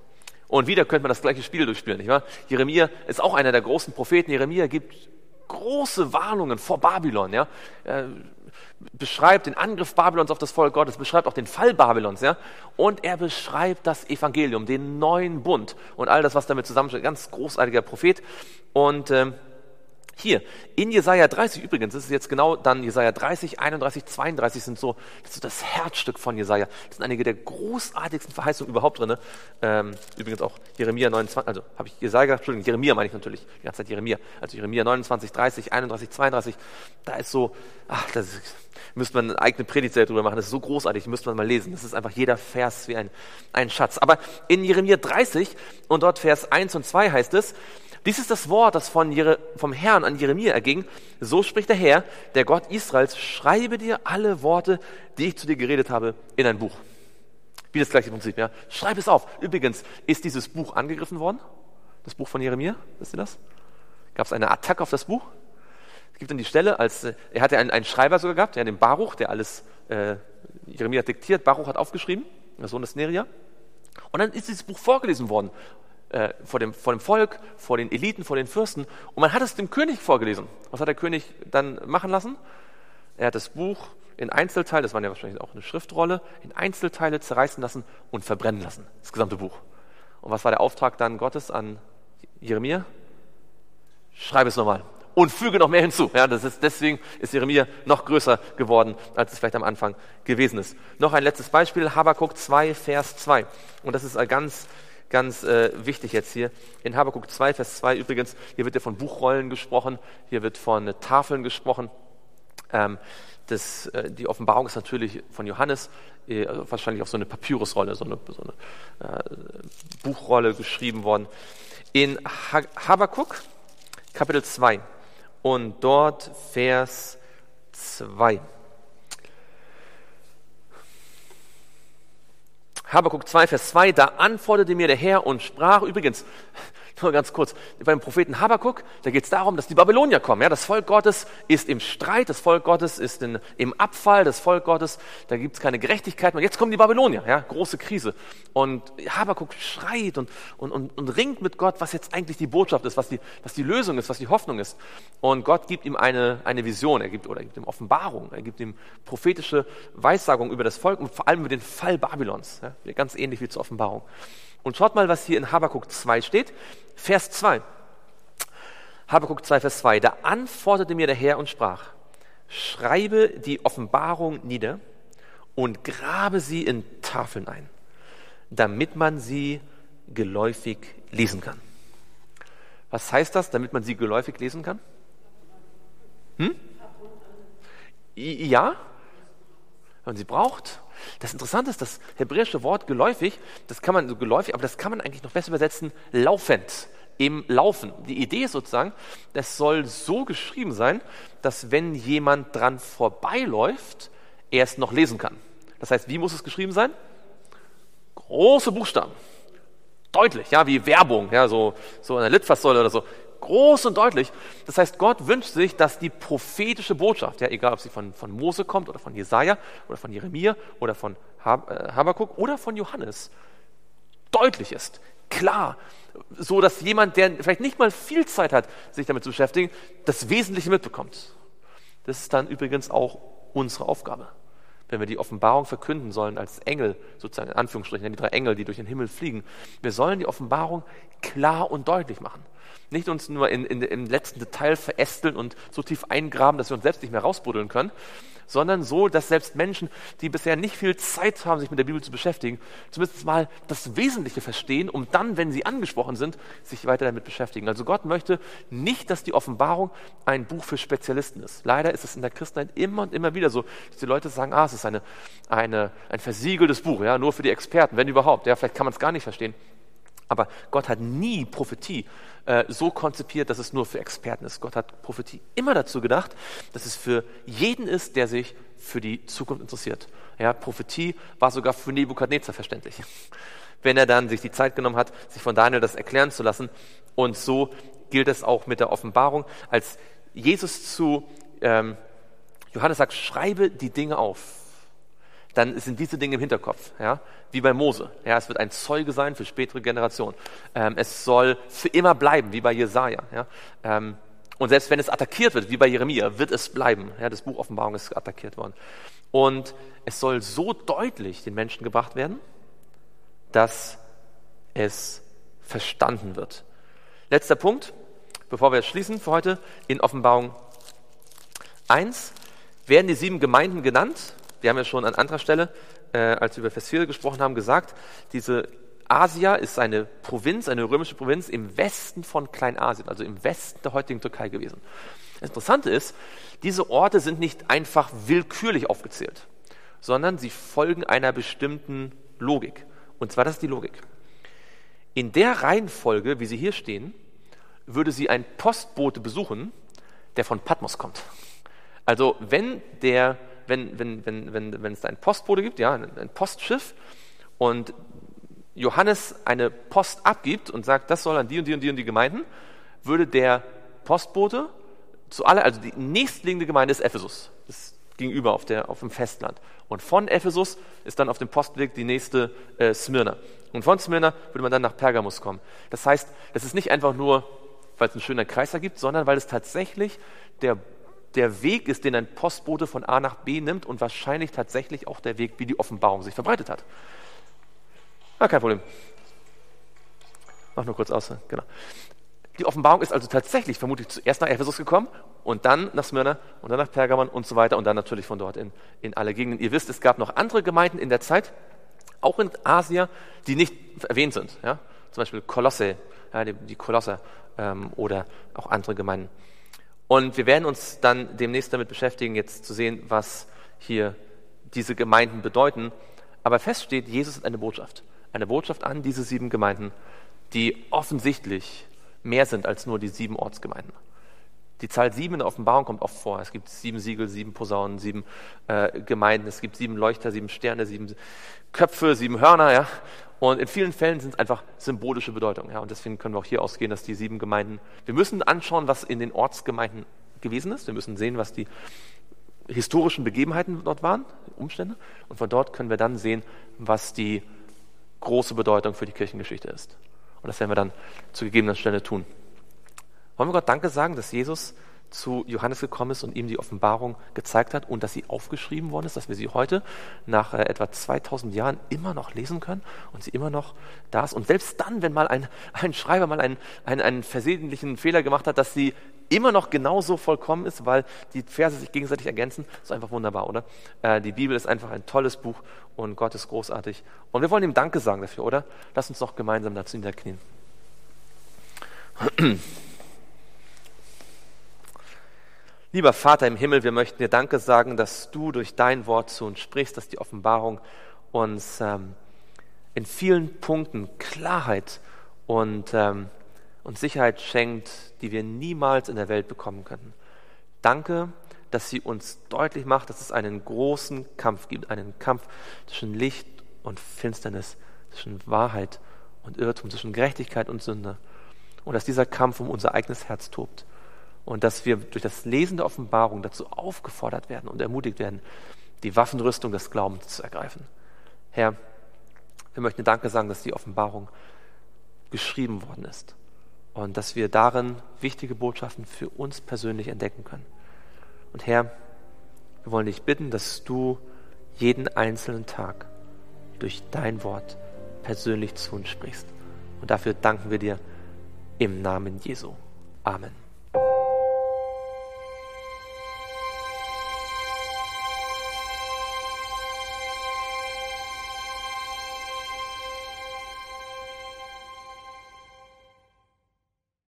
Und wieder könnte man das gleiche Spiel durchspielen, nicht wahr? Jeremia ist auch einer der großen Propheten. Jeremia gibt große Warnungen vor Babylon, ja. Er beschreibt den Angriff Babylons auf das Volk Gottes, beschreibt auch den Fall Babylons, ja. Und er beschreibt das Evangelium, den neuen Bund und all das, was damit zusammensteht. Ganz großartiger Prophet. Und ähm, hier, in Jesaja dreißig übrigens, das ist jetzt genau dann Jesaja dreißig, einunddreißig, zweiunddreißig sind so, das ist so das Herzstück von Jesaja. Das sind einige der großartigsten Verheißungen überhaupt drin. Ähm, übrigens auch Jeremia neunundzwanzig, also habe ich Jesaja, Entschuldigung, Jeremia meine ich natürlich, die ganze Zeit Jeremia. Also Jeremia neunundzwanzig, dreißig, einunddreißig, zweiunddreißig, da ist so, ach, das ist, müsste man eine eigene Predigtserie drüber machen, das ist so großartig, müsste man mal lesen. Das ist einfach jeder Vers wie ein, ein Schatz. Aber in Jeremia dreißig und dort Vers eins und zwei heißt es, dies ist das Wort, das von Jere, vom Herrn an Jeremia erging. So spricht der Herr, der Gott Israels, schreibe dir alle Worte, die ich zu dir geredet habe, in ein Buch. Wie das gleiche Prinzip, ja. Schreib es auf. Übrigens, ist dieses Buch angegriffen worden? Das Buch von Jeremia? Wisst ihr das? Gab es eine Attacke auf das Buch? Es gibt dann die Stelle, als äh, er hatte einen, einen Schreiber sogar gehabt, ja, den Baruch, der alles, äh, Jeremia hat diktiert, Baruch hat aufgeschrieben, der Sohn des Neria. Und dann ist dieses Buch vorgelesen worden. Äh, vor, dem, vor dem Volk, vor den Eliten, vor den Fürsten. Und man hat es dem König vorgelesen. Was hat der König dann machen lassen? Er hat das Buch in Einzelteile, das war ja wahrscheinlich auch eine Schriftrolle, in Einzelteile zerreißen lassen und verbrennen lassen. Das gesamte Buch. Und was war der Auftrag dann Gottes an Jeremia? Schreib es nochmal. Und füge noch mehr hinzu. Ja, das ist, deswegen ist Jeremia noch größer geworden, als es vielleicht am Anfang gewesen ist. Noch ein letztes Beispiel, Habakuk zwei, Vers zwei. Und das ist ganz Ganz äh, wichtig jetzt hier, in Habakuk zwei, Vers zwei übrigens, hier wird ja von Buchrollen gesprochen, hier wird von äh, Tafeln gesprochen. Ähm, das, äh, die Offenbarung ist natürlich von Johannes, äh, wahrscheinlich auf so eine Papyrusrolle, so eine, so eine äh, Buchrolle geschrieben worden. In ha- Habakuk, Kapitel zwei und dort Vers zwei. Habakuk zwei, Vers zwei, da antwortete mir der Herr und sprach, übrigens, nur ganz kurz, beim Propheten Habakuk, da geht es darum, dass die Babylonier kommen. Ja, das Volk Gottes ist im Streit, das Volk Gottes ist in, im Abfall, das Volk Gottes, da gibt es keine Gerechtigkeit mehr. Jetzt kommen die Babylonier, ja, große Krise. Und Habakuk schreit und, und, und, und ringt mit Gott, was jetzt eigentlich die Botschaft ist, was die, was die Lösung ist, was die Hoffnung ist. Und Gott gibt ihm eine, eine Vision, er gibt, oder er gibt ihm Offenbarung, er gibt ihm prophetische Weissagung über das Volk und vor allem über den Fall Babylons. Ja, ganz ähnlich wie zur Offenbarung. Und schaut mal, was hier in Habakuk zwei steht. Vers zwei. Habakuk zwei, Vers zwei. Da antwortete mir der Herr und sprach, schreibe die Offenbarung nieder und grabe sie in Tafeln ein, damit man sie geläufig lesen kann. Was heißt das, damit man sie geläufig lesen kann? Hm? Ja, wenn man sie braucht. Das Interessante ist, das hebräische Wort geläufig, das kann man so geläufig, aber das kann man eigentlich noch besser übersetzen, laufend, im Laufen. Die Idee ist sozusagen, das soll so geschrieben sein, dass wenn jemand dran vorbeiläuft, er es noch lesen kann. Das heißt, wie muss es geschrieben sein? Große Buchstaben. Deutlich, ja, wie Werbung, ja, so, so eine Litfaßsäule oder so. Groß und deutlich. Das heißt, Gott wünscht sich, dass die prophetische Botschaft, ja, egal ob sie von, von Mose kommt oder von Jesaja oder von Jeremia oder von Hab, äh, Habakuk oder von Johannes, deutlich ist, klar, so dass jemand, der vielleicht nicht mal viel Zeit hat, sich damit zu beschäftigen, das Wesentliche mitbekommt. Das ist dann übrigens auch unsere Aufgabe. wenn wir die Offenbarung verkünden sollen als Engel, sozusagen in Anführungsstrichen, die drei Engel, die durch den Himmel fliegen, wir sollen die Offenbarung klar und deutlich machen. Nicht uns nur in, in, im letzten Detail verästeln und so tief eingraben, dass wir uns selbst nicht mehr rausbuddeln können, sondern so, dass selbst Menschen, die bisher nicht viel Zeit haben, sich mit der Bibel zu beschäftigen, zumindest mal das Wesentliche verstehen, um dann, wenn sie angesprochen sind, sich weiter damit beschäftigen. Also Gott möchte nicht, dass die Offenbarung ein Buch für Spezialisten ist. Leider ist es in der Christenheit immer und immer wieder so, dass die Leute sagen, ah, es ist eine, eine, ein versiegeltes Buch, ja, nur für die Experten, wenn überhaupt. Ja, vielleicht kann man es gar nicht verstehen. Aber Gott hat nie Prophetie äh, so konzipiert, dass es nur für Experten ist. Gott hat Prophetie immer dazu gedacht, dass es für jeden ist, der sich für die Zukunft interessiert. Ja, Prophetie war sogar für Nebukadnezar verständlich, wenn er dann sich die Zeit genommen hat, sich von Daniel das erklären zu lassen. Und so gilt es auch mit der Offenbarung. Als Jesus zu ähm, Johannes sagt, schreibe die Dinge auf, dann sind diese Dinge im Hinterkopf, ja, wie bei Mose. Ja, es wird ein Zeuge sein für spätere Generationen. Ähm, es soll für immer bleiben, wie bei Jesaja. Ja. Ähm, und selbst wenn es attackiert wird, wie bei Jeremia, wird es bleiben. Ja, das Buch Offenbarung ist attackiert worden. Und es soll so deutlich den Menschen gebracht werden, dass es verstanden wird. Letzter Punkt, bevor wir schließen für heute, in Offenbarung eins werden die sieben Gemeinden genannt. Wir haben ja schon an anderer Stelle, äh, als wir über Vers vier gesprochen haben, gesagt, diese Asia ist eine Provinz, eine römische Provinz im Westen von Kleinasien, also im Westen der heutigen Türkei gewesen. Das Interessante ist, diese Orte sind nicht einfach willkürlich aufgezählt, sondern sie folgen einer bestimmten Logik. Und zwar, das ist die Logik. In der Reihenfolge, wie sie hier stehen, würde sie ein Postbote besuchen, der von Patmos kommt. Also wenn der Wenn, wenn, wenn, wenn, wenn es da einen Postbote gibt, ja, ein Postschiff, und Johannes eine Post abgibt und sagt, das soll an die und die und die und die Gemeinden, würde der Postbote zu alle, also die nächstliegende Gemeinde ist Ephesus, das gegenüber auf, der, auf dem Festland. Und von Ephesus ist dann auf dem Postweg die nächste äh, Smyrna. Und von Smyrna würde man dann nach Pergamus kommen. Das heißt, das ist nicht einfach nur, weil es einen schönen Kreis ergibt, sondern weil es tatsächlich der der Weg ist, den ein Postbote von A nach B nimmt und wahrscheinlich tatsächlich auch der Weg, wie die Offenbarung sich verbreitet hat. Ah, kein Problem. Mach nur kurz aus. Genau. Die Offenbarung ist also tatsächlich vermutlich zuerst nach Ephesus gekommen und dann nach Smyrna und dann nach Pergamon und so weiter und dann natürlich von dort in, in alle Gegenden. Ihr wisst, es gab noch andere Gemeinden in der Zeit, auch in Asien, die nicht erwähnt sind. Ja? Zum Beispiel Kolosse, ja, die, die Kolosser ähm, oder auch andere Gemeinden. Und wir werden uns dann demnächst damit beschäftigen, jetzt zu sehen, was hier diese Gemeinden bedeuten. Aber fest steht, Jesus hat eine Botschaft. Eine Botschaft an diese sieben Gemeinden, die offensichtlich mehr sind als nur die sieben Ortsgemeinden. Die Zahl sieben in der Offenbarung kommt oft vor. Es gibt sieben Siegel, sieben Posaunen, sieben äh, Gemeinden. Es gibt sieben Leuchter, sieben Sterne, sieben Köpfe, sieben Hörner. Ja? Und in vielen Fällen sind es einfach symbolische Bedeutungen. Ja? Und deswegen können wir auch hier ausgehen, dass die sieben Gemeinden, wir müssen anschauen, was in den Ortsgemeinden gewesen ist. Wir müssen sehen, was die historischen Begebenheiten dort waren, Umstände. Und von dort können wir dann sehen, was die große Bedeutung für die Kirchengeschichte ist. Und das werden wir dann zu gegebener Stelle tun. Wollen wir Gott Danke sagen, dass Jesus zu Johannes gekommen ist und ihm die Offenbarung gezeigt hat und dass sie aufgeschrieben worden ist, dass wir sie heute nach äh, etwa zweitausend Jahren immer noch lesen können und sie immer noch da ist. Und selbst dann, wenn mal ein, ein Schreiber mal einen, einen, einen versehentlichen Fehler gemacht hat, dass sie immer noch genauso vollkommen ist, weil die Verse sich gegenseitig ergänzen, ist einfach wunderbar, oder? Äh, die Bibel ist einfach ein tolles Buch und Gott ist großartig. Und wir wollen ihm Danke sagen dafür, oder? Lass uns doch gemeinsam dazu niederknien. Lieber Vater im Himmel, wir möchten dir Danke sagen, dass du durch dein Wort zu uns sprichst, dass die Offenbarung uns ähm, in vielen Punkten Klarheit und, ähm, und Sicherheit schenkt, die wir niemals in der Welt bekommen könnten. Danke, dass sie uns deutlich macht, dass es einen großen Kampf gibt, einen Kampf zwischen Licht und Finsternis, zwischen Wahrheit und Irrtum, zwischen Gerechtigkeit und Sünde. Und dass dieser Kampf um unser eigenes Herz tobt. Und dass wir durch das Lesen der Offenbarung dazu aufgefordert werden und ermutigt werden, die Waffenrüstung des Glaubens zu ergreifen. Herr, wir möchten dir Danke sagen, dass die Offenbarung geschrieben worden ist und dass wir darin wichtige Botschaften für uns persönlich entdecken können. Und Herr, wir wollen dich bitten, dass du jeden einzelnen Tag durch dein Wort persönlich zu uns sprichst. Und dafür danken wir dir im Namen Jesu. Amen.